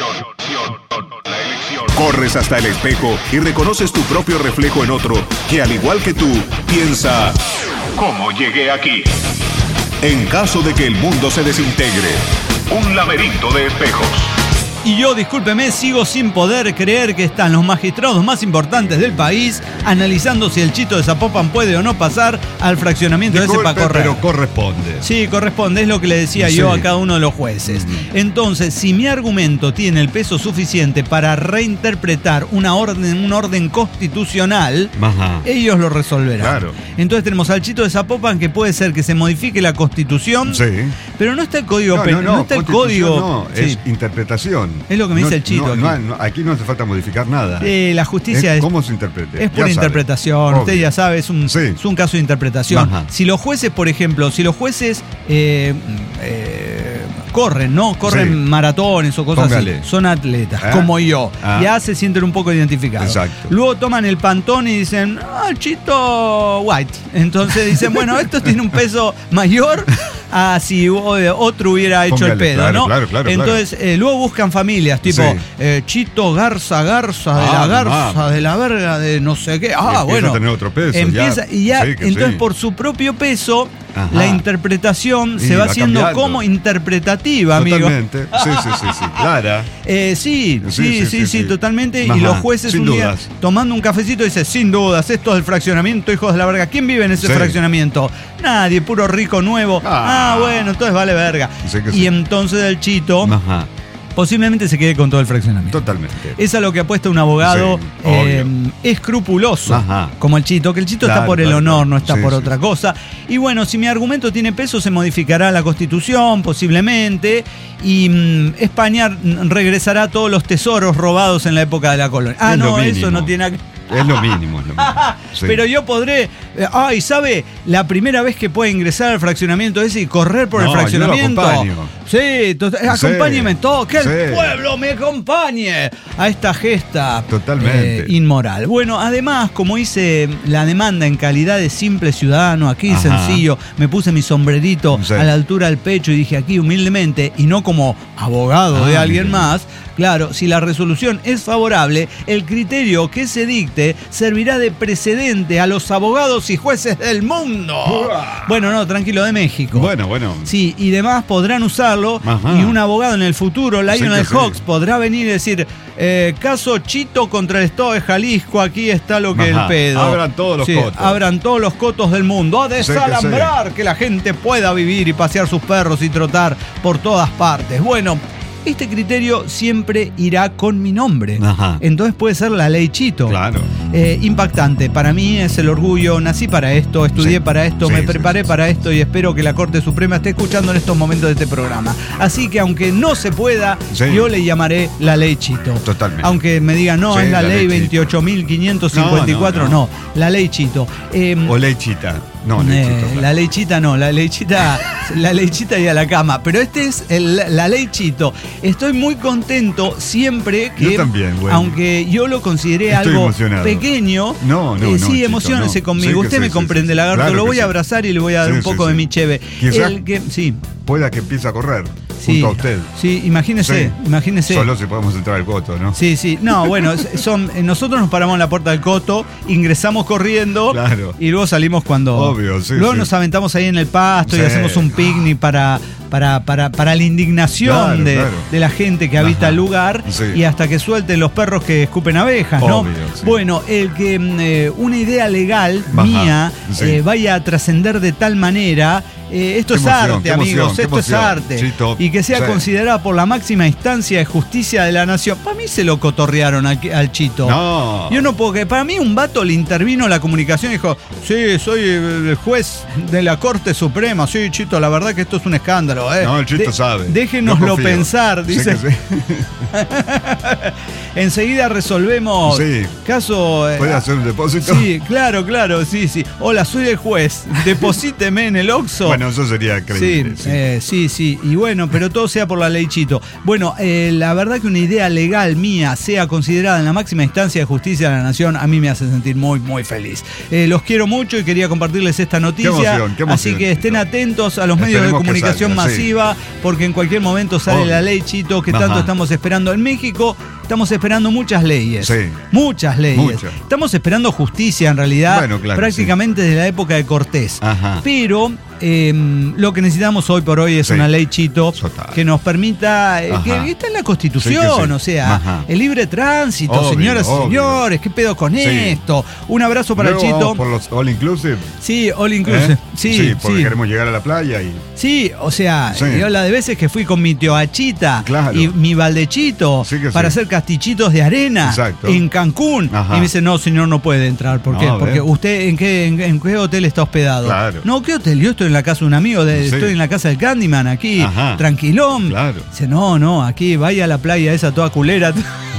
Corres hasta el espejo y reconoces tu propio reflejo en otro que, al igual que tú, piensa: ¿cómo llegué aquí? En caso de que el mundo se desintegre, un laberinto de espejos. Y yo, discúlpeme, sigo sin poder creer que están los magistrados más importantes del país analizando si el Chito de Zapopan puede o no pasar al fraccionamiento ese para correr. Pero corresponde. Sí, corresponde, es lo que le decía yo a cada uno de los jueces. Entonces, si mi argumento tiene el peso suficiente para reinterpretar un orden constitucional, ellos lo resolverán. Claro. Entonces tenemos al Chito de Zapopan, que puede ser que se modifique la Constitución, pero no está el código penal. No está el código. Es interpretación. Es lo que me dice el Chito. Aquí no hace falta modificar nada. La justicia ¿cómo se interprete? Es por interpretación. Usted ya sabe, es un caso de interpretación. Si los jueces, por ejemplo, corren, ¿no? Corren maratones o cosas así. Son atletas, como yo. Ya se sienten un poco identificados. Exacto. Luego toman el Pantón y dicen, el Chito White. Entonces dicen, bueno, esto tiene un peso mayor a si otro hubiera hecho el pedo, ¿no? Claro. Entonces, luego buscan familias, tipo Chito Garza, de la verga, de no sé qué. Empieza a tener otro peso. Entonces, por su propio peso, la interpretación se va haciendo cambiando. Como interpretativa, amigo. Totalmente. Sí. Clara. Sí, totalmente. Y los jueces un día, tomando un cafecito, dicen, sin dudas, esto es el fraccionamiento, hijos de la verga. ¿Quién vive en ese fraccionamiento? Nadie, puro rico nuevo. Bueno, entonces vale verga. Y entonces el Chito posiblemente se quede con todo el fraccionamiento. Totalmente. Es a lo que apuesta un abogado escrupuloso, como el Chito, que el Chito está por el honor, no está por otra cosa. Y bueno, si mi argumento tiene peso, se modificará la Constitución, posiblemente, y España regresará todos los tesoros robados en la época de la colonia. Eso no tiene... Es lo mínimo. Pero yo podré... ¿sabe? La primera vez que puede ingresar al fraccionamiento ese y correr por el fraccionamiento. Yo lo acompaño. Sí, acompáñeme todo. Que el pueblo me acompañe a esta gesta totalmente inmoral. Bueno, además, como hice la demanda en calidad de simple ciudadano, aquí sencillo, me puse mi sombrerito a la altura del pecho y dije aquí humildemente, y no como abogado de alguien más. Claro, si la resolución es favorable, el criterio que se dicte servirá de precedente a los abogados y jueces del mundo. Bueno, no, tranquilo, de México. Bueno. Sí, y demás podrán usarlo. Y un abogado en el futuro, Lionel Hawks, podrá venir y decir, caso Chito contra el Estado de Jalisco, aquí está lo que es el pedo. Abran todos los cotos. Abran todos los cotos del mundo. A desalambrar, que la gente pueda vivir y pasear sus perros y trotar por todas partes. Bueno, este criterio siempre irá con mi nombre. Ajá. Entonces puede ser la ley Chito. Claro. Impactante. Para mí es el orgullo. Nací para esto, estudié para esto, me preparé para esto y espero que la Corte Suprema esté escuchando en estos momentos de este programa. Así que aunque no se pueda, yo le llamaré la ley Chito. Totalmente. Aunque me digan, no, es la ley 28.554. No, la ley Chito. O ley Chita. No, ley Chito. Claro. La ley Chita no, la ley Chita y a la cama. Pero este es la ley Chito. Estoy muy contento siempre que, yo también, bueno. Aunque yo lo consideré algo pequeño, sí, emociónese conmigo. Usted me comprende, lagarto. Claro, lo voy a abrazar y le voy a dar un poco de mi cheve. Pueda que empiece a correr junto a usted. Sí, imagínese. Solo si podemos entrar al coto, ¿no? Sí. No, bueno, nosotros nos paramos en la puerta del coto, ingresamos corriendo y luego salimos cuando... Obvio, sí. Luego nos aventamos ahí en el pasto y hacemos un picnic para la indignación de la gente que habita el lugar y hasta que suelten los perros que escupen abejas, ¿no? Obvio, sí. Bueno, el que una idea legal mía vaya a trascender de tal manera... esto es arte, amigos, esto es arte. Chito, y que sea considerada por la máxima instancia de justicia de la nación. Para mí se lo cotorrearon al Chito. No. Yo no puedo, que para mí un vato le intervino la comunicación y dijo, sí, soy el juez de la Corte Suprema. Sí, Chito, la verdad que esto es un escándalo. No, el Chito sabe. Déjenoslo pensar, dice. Sí. Enseguida resolvemos caso. ¿Puede hacer un depósito? Sí, claro, sí. Hola, soy el juez. Deposíteme en el Oxxo. Bueno, eso sería creíble. Sí. Y bueno, pero todo sea por la ley Chito. Bueno, la verdad que una idea legal mía sea considerada en la máxima instancia de justicia de la nación, a mí me hace sentir muy, muy feliz. Los quiero mucho y quería compartirles esta noticia. Qué emoción, así que estén atentos a los medios de comunicación masiva, porque en cualquier momento sale la ley Chito que tanto estamos esperando. En México estamos esperando muchas leyes. Muchas leyes. Estamos esperando justicia, en realidad, prácticamente desde la época de Cortés. Pero lo que necesitamos hoy por hoy es una ley Chito que nos permita, que está en la Constitución, o sea, el libre tránsito, señoras y señores, ¿qué pedo con esto? Un abrazo para el Chito. ¿Por los all inclusive? Sí, all inclusive. Sí, porque queremos llegar a la playa y... Sí, o sea, yo la de veces que fui con mi teoachita y mi baldechito para hacer castichitos de arena en Cancún. Y me dice, no, señor, no puede entrar. ¿Por qué? Porque usted, ¿en qué hotel está hospedado? No, ¿qué hotel? Yo estoy en la casa de un amigo, estoy en la casa del Candyman, aquí, tranquilón. Dice, no, aquí vaya a la playa esa toda culera.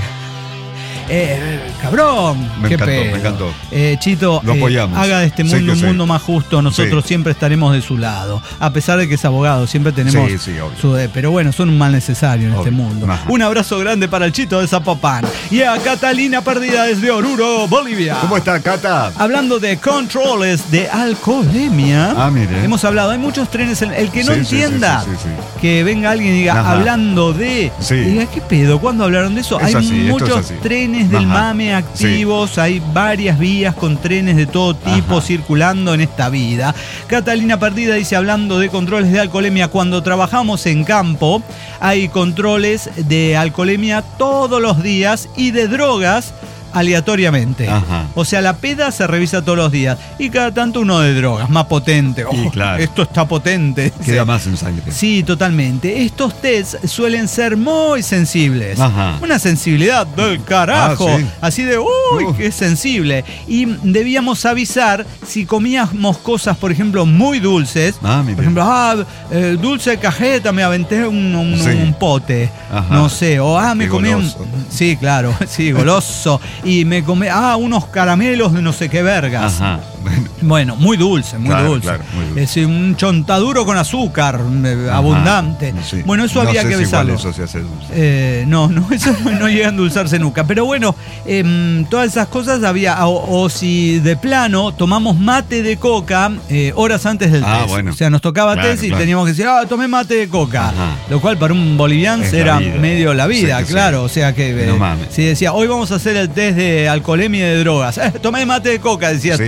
Cabrón, me encantó. Chito, haga de este mundo un mundo más justo. Nosotros siempre estaremos de su lado. A pesar de que es abogado, siempre tenemos pero bueno, son un mal necesario en este mundo. Un abrazo grande para el Chito de Zapopan. Y a Catalina Perdida desde Oruro, Bolivia. ¿Cómo está, Cata? Hablando de controles de alcoholemia, mire. hemos hablado, hay muchos trenes. El que no entienda, que venga alguien y diga, hablando de, diga, ¿qué pedo? ¿Cuándo hablaron de eso? Hay muchos trenes del MAME activos, hay varias vías con trenes de todo tipo circulando en esta vida. Catalina Perdida dice, hablando de controles de alcoholemia, cuando trabajamos en campo hay controles de alcoholemia todos los días y de drogas aleatoriamente. O sea, la peda se revisa todos los días y cada tanto uno de drogas, más potente. Esto está potente. Queda más en sangre. Sí, totalmente. Estos tests suelen ser muy sensibles. Una sensibilidad del carajo. Así de, qué sensible. Y debíamos avisar si comíamos cosas, por ejemplo, muy dulces. Por ejemplo, dulce de cajeta, me aventé un pote. No sé. O me comí sí, claro. Sí, goloso. Y me comí unos caramelos de no sé qué vergas. Bueno, muy dulce, muy dulce. Claro, muy dulce. Es un chontaduro con azúcar abundante. Bueno, eso había que avisarlo. Eso se hace dulce. No, eso no llega a endulzarse nunca. Pero bueno, todas esas cosas había. O si de plano tomamos mate de coca horas antes del test. O sea, nos tocaba test y teníamos que decir, tomé mate de coca. Lo cual para un boliviano era medio la vida, O sea que si decía, hoy vamos a hacer el test de alcoholemia y de drogas. Tomé mate de coca, decía toda la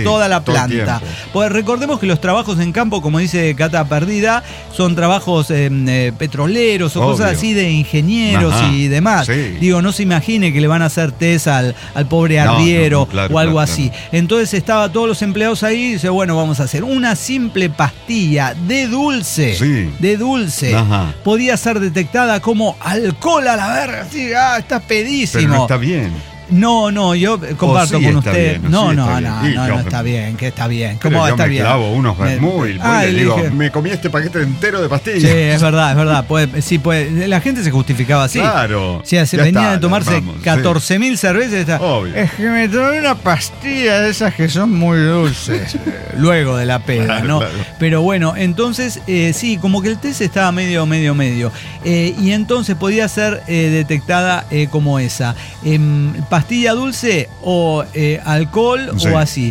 planta. Pues recordemos que los trabajos en campo, como dice Cata Perdida, son trabajos petroleros o cosas así de ingenieros y demás. Sí. Digo, no se imagine que le van a hacer test al pobre arriero o algo así. Entonces estaba todos los empleados ahí y dice, bueno, vamos a hacer una simple pastilla de dulce. Sí. De dulce. Ajá. Podía ser detectada como alcohol a la verga. Así, está pedísimo. Pero no está bien. No, yo comparto con usted. Bien, no está bien, que está bien. ¿Cómo está bien? Clavo unos vermouth y le digo, me comí este paquete entero de pastillas. Sí, es verdad. La gente se justificaba así. Claro. O sea, se venían de tomarse 14.000 cervezas. Obvio. Es que me tomé una pastilla de esas que son muy dulces. Luego de la peda, claro, ¿no? Claro. Pero bueno, entonces, sí, como que el test estaba medio. Y entonces podía ser detectada como esa. Pastilla dulce o alcohol o así.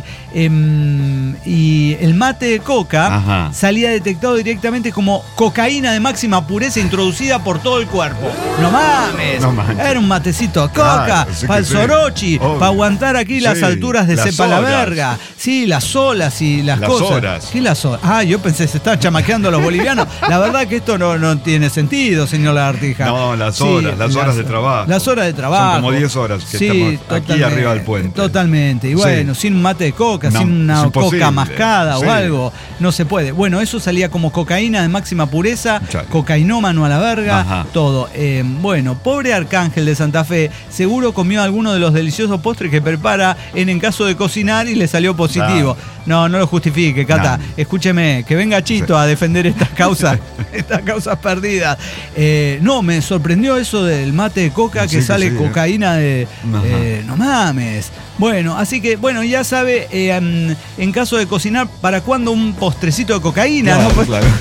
Y el mate de coca salía detectado directamente como cocaína de máxima pureza introducida por todo el cuerpo. No mames. Era un matecito de coca para el sorochi, para aguantar aquí las alturas de cepa la verga. Sí, las olas y las cosas. Horas. ¿Qué las horas? Yo pensé, se estaban chamaqueando a los bolivianos. La verdad que esto no tiene sentido, señor Lagartija. No, las horas de trabajo. Las horas de trabajo. Son como 10 horas que estamos aquí arriba del puente. Totalmente. Y bueno, sin un mate de coca, sin una coca mascada o algo, no se puede. Bueno, eso salía como cocaína de máxima pureza, cocainómano a la verga, todo. Bueno, pobre Arcángel de Santa Fe, seguro comió alguno de los deliciosos postres que prepara en caso de cocinar y le salió positivo. No lo justifique, Cata. Escúcheme, que venga Chito a defender estas causas perdidas. No, me sorprendió eso del mate de coca que sale cocaína de... no mames. Bueno, así que, ya sabe, en caso de cocinar, ¿para cuándo un postrecito de cocaína? Claro, ¿no? Claro.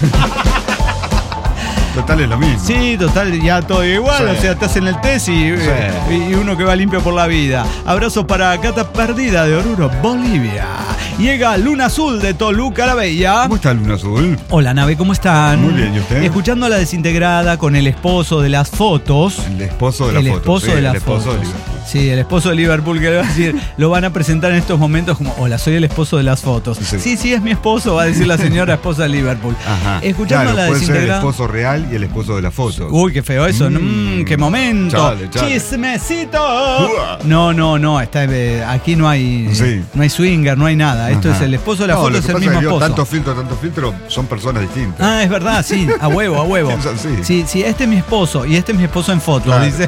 Total es lo mismo. Sí, total, ya todo igual, o sea, te hacen el test y uno que va limpio por la vida. Abrazos para Cata Perdida de Oruro, Bolivia. Llega Luna Azul de Toluca la Bella. ¿Cómo está Luna Azul? Hola, nave, ¿cómo están? Muy bien, ¿y usted? Escuchando a la desintegrada con el esposo de las fotos. El esposo de las fotos. Sí, el esposo de Liverpool, que le va a decir, lo van a presentar en estos momentos como, hola, soy el esposo de las fotos. Sí, es mi esposo, va a decir la señora esposa de Liverpool. Escuchando a la desintegrada. El esposo real y el esposo de las fotos. Uy, qué feo eso. Qué momento. Chale. ¡Chismecito! No. Aquí no hay swinger, no hay nada. Esto es el esposo de la foto, es el mismo esposo. Tanto filtro, son personas distintas. Es verdad, sí, a huevo. Es así. Sí, este es mi esposo y este es mi esposo en fotos, dice.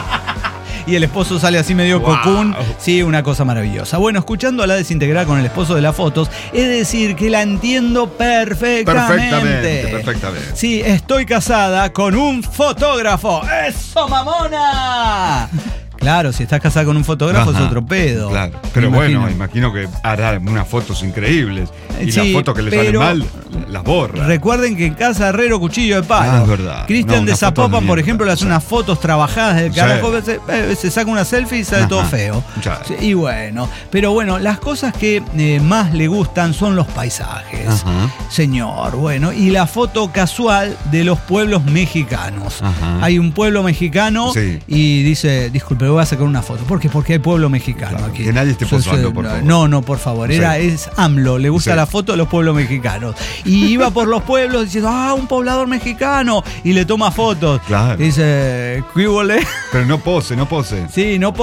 Y el esposo sale así medio cocún. Sí, una cosa maravillosa. Bueno, escuchando a la desintegrada con el esposo de las fotos, es decir, que la entiendo perfectamente. Sí, estoy casada con un fotógrafo. ¡Eso, mamona! Claro, si estás casada con un fotógrafo es otro pedo. Claro. Pero imagino que hará unas fotos increíbles. Y las fotos que le salen mal, las borra. Recuerden que en casa herrero, cuchillo de palo. Es verdad. Cristian de Zapopan, por ejemplo, le hace unas fotos trabajadas del carajo. Se saca una selfie y sale todo feo. Sí, y bueno, pero bueno, las cosas que más le gustan son los paisajes. Señor, bueno, y la foto casual de los pueblos mexicanos. Hay un pueblo mexicano y dice, disculpe, voy a sacar una foto. ¿Por qué? Porque hay pueblo mexicano aquí. Que nadie esté posando, por favor. No, por favor. Es AMLO, le gusta la foto de los pueblos mexicanos. Y iba por los pueblos diciendo, un poblador mexicano. Y le toma fotos. Claro. Y dice, ¿qué huele? Pero no pose. Sí, no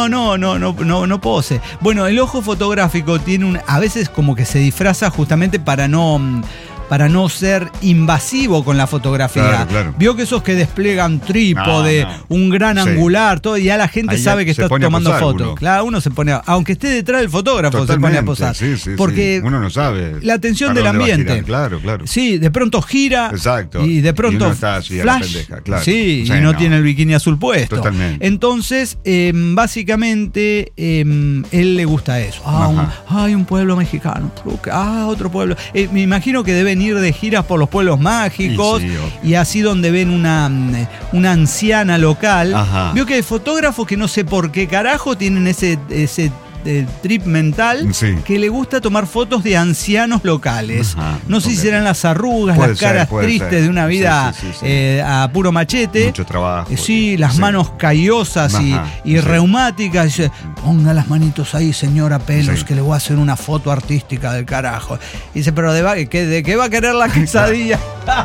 pose. Bueno, el ojo fotográfico tiene a veces como que se disfraza justamente para no ser invasivo con la fotografía. Claro. Vio que esos que despliegan trípode, un gran angular, todo, y ya la gente sabe que está tomando fotos. Claro, uno se pone, aunque esté detrás del fotógrafo, se pone a posar. Porque uno no sabe. La atención del ambiente. Claro. Sí, de pronto gira. Exacto. Y de pronto uno está así flash. A la pendeja, claro. Sí, y no tiene el bikini azul puesto. Totalmente. Entonces, básicamente, él le gusta eso. Hay un pueblo mexicano. Otro pueblo. Me imagino que deben ir de giras por los pueblos mágicos y así donde ven una anciana local. Vio que hay fotógrafos que no sé por qué carajo tienen ese trip mental, que le gusta tomar fotos de ancianos locales. No sé si serán las arrugas, las caras tristes de una vida a puro machete. Mucho trabajo. Sí, las manos callosas y reumáticas. Dice, ponga las manitos ahí, señora Pelos, que le voy a hacer una foto artística del carajo. Y dice, pero ¿de qué va a querer la quesadilla?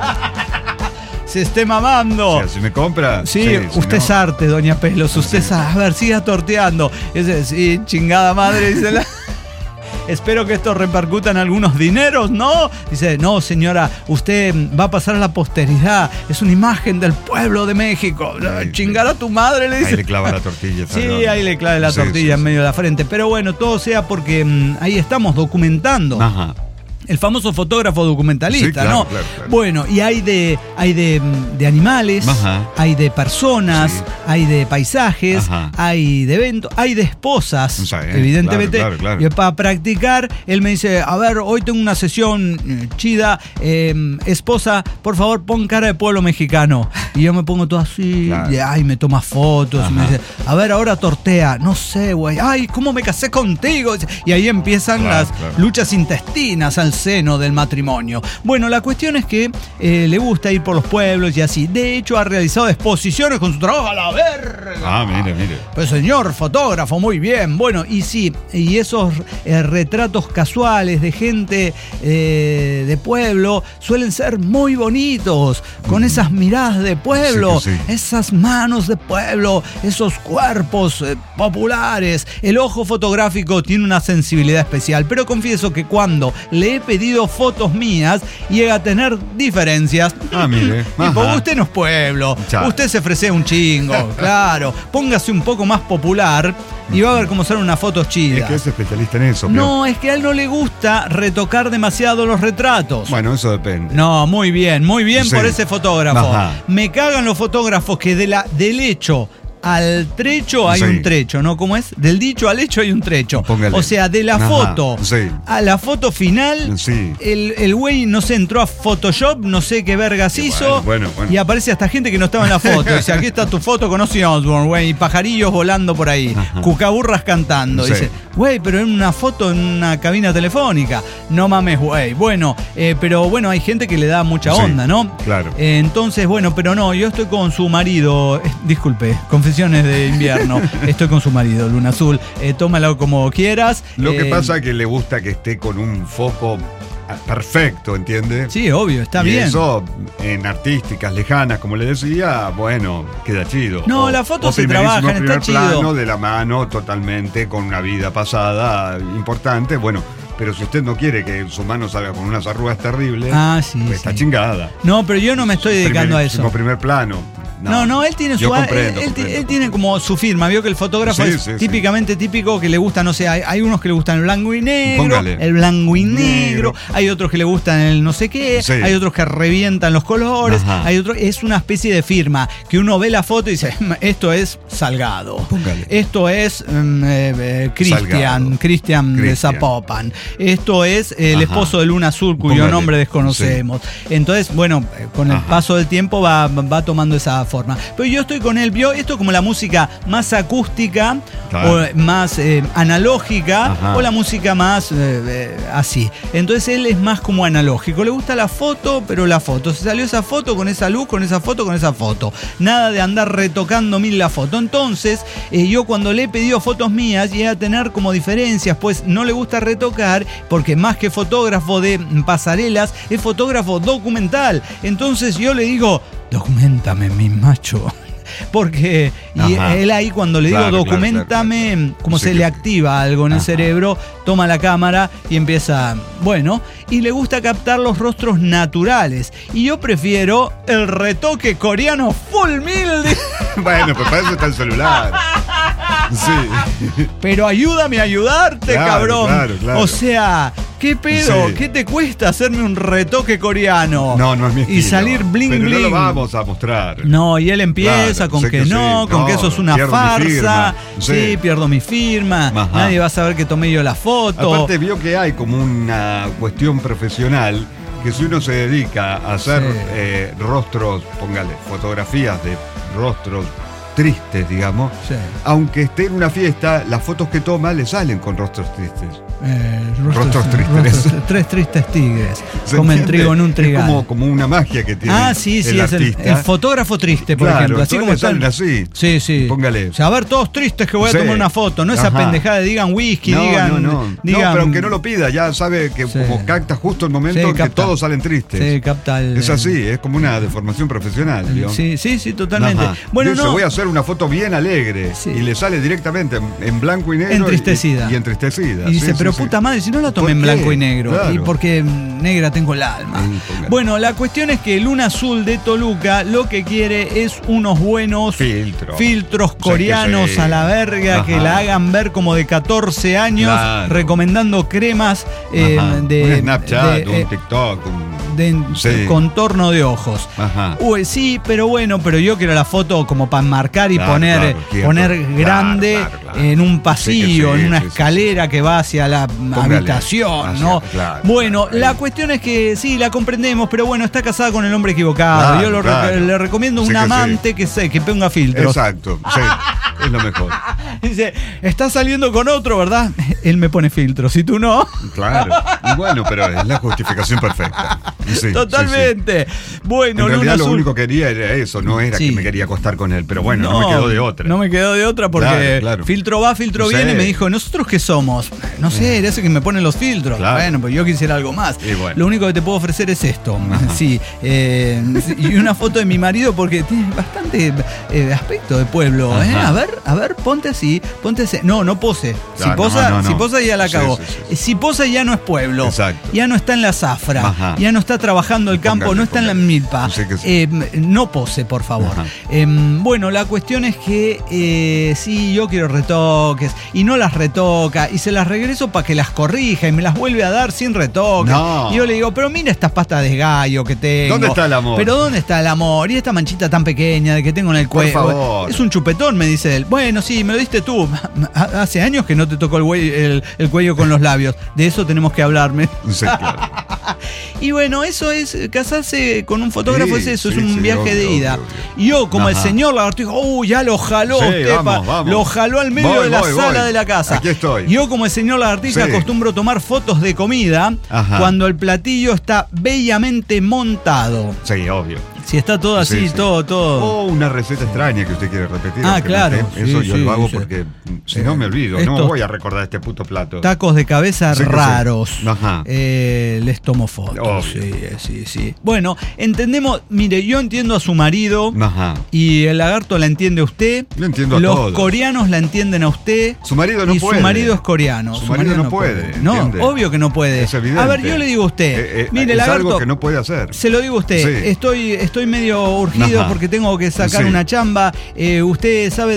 Se esté mamando. O sea, si me compra. Sí, usted es arte, doña Pelos. Usted sabe. A ver, siga torteando. Dice, sí, chingada madre, dice la... Espero que esto repercuta en algunos dineros, ¿no? Dice, no, señora, usted va a pasar a la posteridad. Es una imagen del pueblo de México. Chingar a tu madre, le dice. Ahí le clava la tortilla. Sí, ahí le clava la tortilla en medio de la frente. Pero bueno, todo sea porque ahí estamos documentando. El famoso fotógrafo documentalista, ¿no? Claro. Bueno, y hay de animales, hay de personas, hay de paisajes, hay de eventos, hay de esposas, evidentemente. Claro. Y para practicar, él me dice, a ver, hoy tengo una sesión chida, esposa, por favor, pon cara de pueblo mexicano. Y yo me pongo todo así, y me toma fotos, y me dice, a ver, ahora tortea. No sé, güey, ay, ¿cómo me casé contigo? Y ahí empiezan las luchas intestinas al seno del matrimonio. Bueno, la cuestión es que le gusta ir por los pueblos y así. De hecho, ha realizado exposiciones con su trabajo a la verga. Mire. Pues señor fotógrafo, muy bien. Bueno, y sí, y esos retratos casuales de gente de pueblo suelen ser muy bonitos, con esas miradas de pueblo, esas manos de pueblo, esos cuerpos populares. El ojo fotográfico tiene una sensibilidad especial, pero confieso que cuando le he pedido fotos mías llega a tener diferencias. Mire. Tipo, usted no es pueblo, usted se ofrece un chingo, claro. Póngase un poco más popular y va a ver cómo salen unas fotos chidas. Es que es especialista en eso. No, es que a él no le gusta retocar demasiado los retratos. Bueno, eso depende. No, muy bien por ese fotógrafo. Me cagan los fotógrafos que del hecho al trecho hay un trecho, ¿no? ¿Cómo es? Del dicho al hecho hay un trecho. Póngale. O sea, de la foto a la foto final, el güey no sé, entró a Photoshop, no sé qué vergas hizo. Bueno. Y aparece hasta gente que no estaba en la foto. Dice, aquí está tu foto con Ozzy Osbourne, güey, y pajarillos volando por ahí, cucaburras cantando. Dice, güey, pero en una foto en una cabina telefónica. No mames, güey. Bueno, pero bueno, hay gente que le da mucha onda, ¿no? Claro. Entonces, bueno, pero no, yo estoy con su marido. Disculpe, confesiones de invierno. Estoy con su marido, Luna Azul. Tómalo como quieras. Lo que pasa es que le gusta que esté con un foco perfecto, ¿entiendes? Sí, obvio, está bien. Eso en artísticas lejanas, como le decía, bueno, queda chido. No, la foto se trabaja, está chido. Plano de la mano totalmente con una vida pasada importante, bueno. Pero si usted no quiere que su mano salga con unas arrugas terribles, pues está chingada. No, pero yo no me estoy dedicando a eso. Como primer plano. No, él tiene él tiene como su firma. Vio que el fotógrafo es típicamente típico que le gusta, no sé, hay unos que le gustan el blanco y negro, el blanco y negro, hay otros que le gustan el no sé qué, hay otros que revientan los colores, hay otros, es una especie de firma que uno ve la foto y dice, esto es Salgado, esto es Cristian de Zapopan, esto es el esposo de Luna Azul cuyo nombre desconocemos. Entonces, bueno, con el paso del tiempo va tomando esa forma. Pero yo estoy con él, vio esto como la música más acústica o más analógica o la música más así. Entonces él es más como analógico. Le gusta la foto, pero la foto. Se salió esa foto con esa luz, con esa foto, con esa foto. Nada de andar retocando mil la foto. Entonces, yo cuando le he pedido fotos mías llegué a tener como diferencias, pues no le gusta retocar porque más que fotógrafo de pasarelas, es fotógrafo documental. Entonces yo le digo, documentame, mi macho. Porque él ahí cuando le digo documentame, como se le activa algo en el cerebro, toma la cámara y empieza, y le gusta captar los rostros naturales. Y yo prefiero el retoque coreano full mil. Bueno, pues para eso está el celular. Sí. Pero ayúdame a ayudarte, cabrón. Claro. O sea, ¿qué pedo? Sí. ¿Qué te cuesta hacerme un retoque coreano? No es mi estilo. Y salir bling pero bling. No lo vamos a mostrar. No, y él empieza con que eso es una farsa. Sí, pierdo mi firma. Nadie va a saber que tomé yo la foto. Aparte vio que hay como una cuestión profesional que si uno se dedica a hacer rostros, póngale, fotografías de rostros tristes, digamos. Sí. Aunque esté en una fiesta, las fotos que toma le salen con rostros tristes. Rostros tristes. Tres tristes tigres. Comen trigo en un trigal. Es como una magia que tiene. Sí, el es el fotógrafo triste, por ejemplo. Así como salen así. Sí. Póngale. O sea, a ver, todos tristes que voy a tomar una foto. No esa pendejada de digan whisky, digan. No, pero aunque no lo pida, ya sabe que como capta justo el momento en que todos salen tristes. Sí, capta Es así, es como una deformación profesional. Sí, totalmente. Ajá. Bueno, dice, voy a hacer una foto bien alegre. Sí. Y le sale directamente en blanco y negro. Entristecida. Y entristecida. Y dice, pero puta madre, si no la tomé en blanco y negro. Claro. Y porque negra tengo el alma. Bueno, la cuestión es que Luna Azul de Toluca lo que quiere es unos buenos filtros coreanos a la verga. Ajá. Que la hagan ver como de 14 años. Claro. Recomendando cremas de un Snapchat, un TikTok, de contorno de ojos. Ajá. Uy, sí, pero yo quiero la foto como para marcar y poner grande en un pasillo, en una escalera que va hacia la habitación, ¿no? Bueno, la cuestión es que sí, la comprendemos, pero bueno, está casada con el hombre equivocado. Yo le recomiendo un amante que ponga filtros. Exacto, sí, es lo mejor. Dice, está saliendo con otro, ¿verdad? Él me pone filtros, y tú no. Claro, y bueno, pero es la justificación perfecta. Sí, totalmente. Sí. Bueno, en realidad Luna lo único que quería era eso, no era que me quería acostar con él, pero bueno, no me quedó de otra. No me quedó de otra porque filtro va, filtro viene, y me dijo, ¿nosotros qué somos? No sé, eres el que me pone los filtros. Claro. Bueno, pues yo quisiera algo más. Bueno. Lo único que te puedo ofrecer es esto. Sí. Y una foto de mi marido porque tiene bastante aspecto de pueblo. A ver, ponte así. No pose. Si posa ya la cagó. Si posa ya no es pueblo. Exacto. Ya no está en la zafra. Ya no está trabajando el campo, no está en la milpa. No pose, por favor. Bueno, la cuestión es que sí, yo quiero retoques y no las retoca y se las regreso para que las corrija y me las vuelve a dar sin retoques. Y yo le digo, pero mira estas pastas de gallo que tengo. ¿Dónde está el amor? Pero ¿dónde está el amor? Y esta manchita tan pequeña de que tengo en el cuello. Por favor. Es un chupetón, me dice él. Bueno, sí, me lo diste tú. Hace años que no te tocó el cuello con los labios. De eso tenemos que hablarme. Sí, claro. Y bueno, eso es, casarse con un fotógrafo es eso, es un viaje de ida. Y yo, como el señor lagartijo, ya lo jaló usted, vamos. lo jaló al medio de la sala de la casa. Aquí estoy. Yo, como el señor lagartija, acostumbro tomar fotos de comida cuando el platillo está bellamente montado. Sí, obvio. Si está todo así, todo. O una receta extraña que usted quiere repetir. Claro. Eso yo lo hago porque si no me olvido. No voy a recordar este puto plato. Tacos de cabeza raros. Ajá. Les tomo fotos. Sí. Bueno, entendemos. Mire, yo entiendo a su marido. Ajá. Y el lagarto la entiende a usted. Lo entiendo a Los todos. Coreanos la entienden a usted. Su marido no puede. Su marido es coreano. Su marido no puede. No, obvio que no puede. Es evidente. A ver, yo le digo a usted. Mire, es lagarto, algo que no puede hacer. Se lo digo a usted. Sí. Estoy medio urgido porque tengo que sacar una chamba. Usted sabe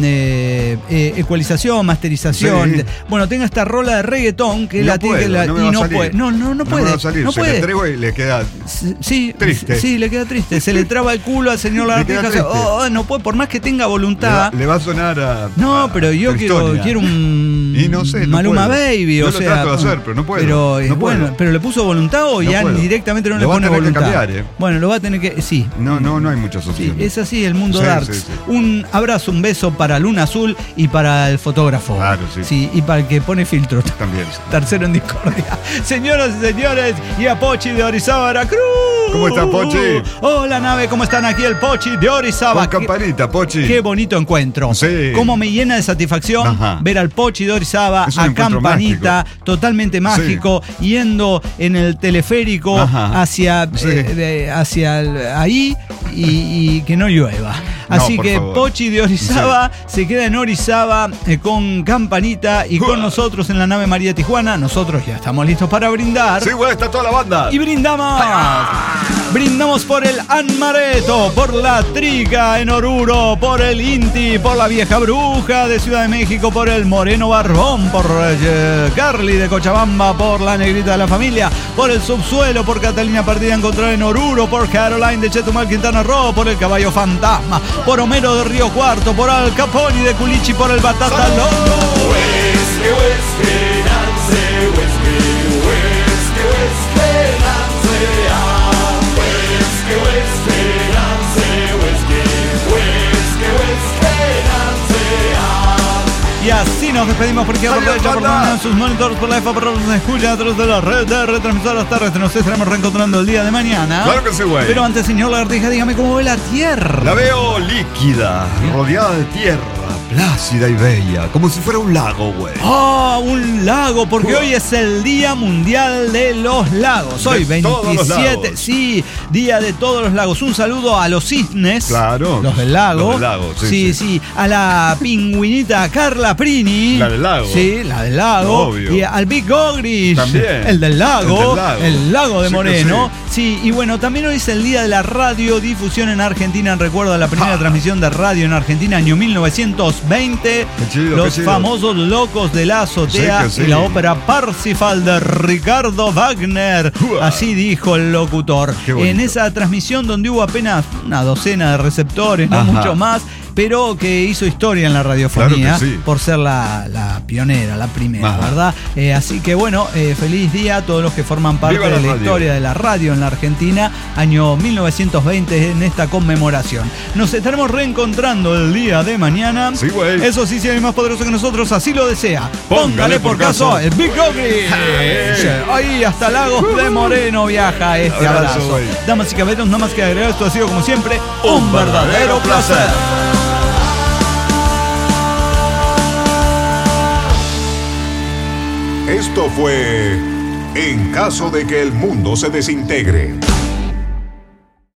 de ecualización, masterización. Sí. Bueno, tenga esta rola de reggaetón que no puede. No puede. No puede. No puede. Se le entrego y le queda triste. Sí, le queda triste. Se le traba el culo al señor lagartija. No puede, por más que tenga voluntad. Le va a sonar a. No, pero yo quiero un. Y no sé, Maluma Baby. Yo lo trato de hacer, pero no puedo. Pero bueno, ¿pero le puso voluntad o ya directamente no le pone voluntad? Que cambiar, Bueno, lo va a tener que. Sí. No hay muchas opciones. Sí, es así el mundo darks. Sí. Un abrazo, un beso para Luna Azul y para el fotógrafo. Claro, sí. Y para el que pone filtro. También. Tercero en discordia. Señoras y señores, y a Pochi de Orizaba, Veracruz. ¿Cómo está, Pochi? Hola, nave, ¿cómo están? Aquí el Pochi de Orizaba. Con campanita, Pochi. Qué bonito encuentro. Sí. Cómo me llena de satificación ver al Pochi de Orizaba a campanita, mágico. Totalmente mágico, yendo en el teleférico hacia ahí y que no llueva. Así que favor. Pochi de Orizaba se queda en Orizaba con campanita y con nosotros en la nave María Tijuana. Nosotros ya estamos listos para brindar. Sí, bueno, está toda la banda. Y brindamos. Brindamos por el Anmareto, por la Trica en Oruro, por el Inti, por la Vieja Bruja de Ciudad de México, por el Moreno Barbón, por Carly de Cochabamba, por la Negrita de la Familia, por el Subsuelo, por Catalina Partida encontrada en Oruro, por Caroline de Chetumal, Quintana Roo, por el Caballo Fantasma, por Homero de Río Cuarto, por Al Caponi de Culichi, por el Batata Loco. Whiskey, nos despedimos por aquí a por derecha, por la en sus monitores, por la EFA, por los escuchan a través de la red de retransmisoras terrestres. Nos estaremos reencontrando el día de mañana. Claro que sí, güey. Pero antes, señor Lagartija, dígame cómo ve la Tierra. La veo líquida, rodeada de tierra, plácida y bella, como si fuera un lago, güey. ¡Oh, un lago! Porque hoy es el Día Mundial de los Lagos. Hoy, 27, sí, Día de todos los lagos. Un saludo a los cisnes. Claro. Los del lago. Los del lago, sí. A la pingüinita Carla Prini. La del lago. Sí, la del lago. Obvio. Y al Big Ogrish. También. El del lago. El lago de Sí, Moreno. Sí, y bueno, también hoy es el Día de la Radiodifusión en Argentina. En recuerdo a la primera transmisión de radio en Argentina, año 1920. Los famosos Locos de la Azotea y la ópera Parsifal de Ricardo Wagner. Así dijo el locutor. En esa transmisión donde hubo apenas una docena de receptores, no mucho más, pero que hizo historia en la radiofonía, claro que sí, por ser la pionera, la primera, ¿verdad? Así que bueno, feliz día a todos los que forman parte de la historia de la radio en la Argentina, año 1920, en esta conmemoración. Nos estaremos reencontrando el día de mañana. Sí, güey. Eso sí, si hay más poderoso que nosotros, así lo desea. Póngale por caso el Big Ogrish. Ahí hasta Lagos de Moreno viaja este abrazo. Damas y caballeros, no más que agregar, esto ha sido como siempre un verdadero placer. Esto fue En caso de que el mundo se desintegre.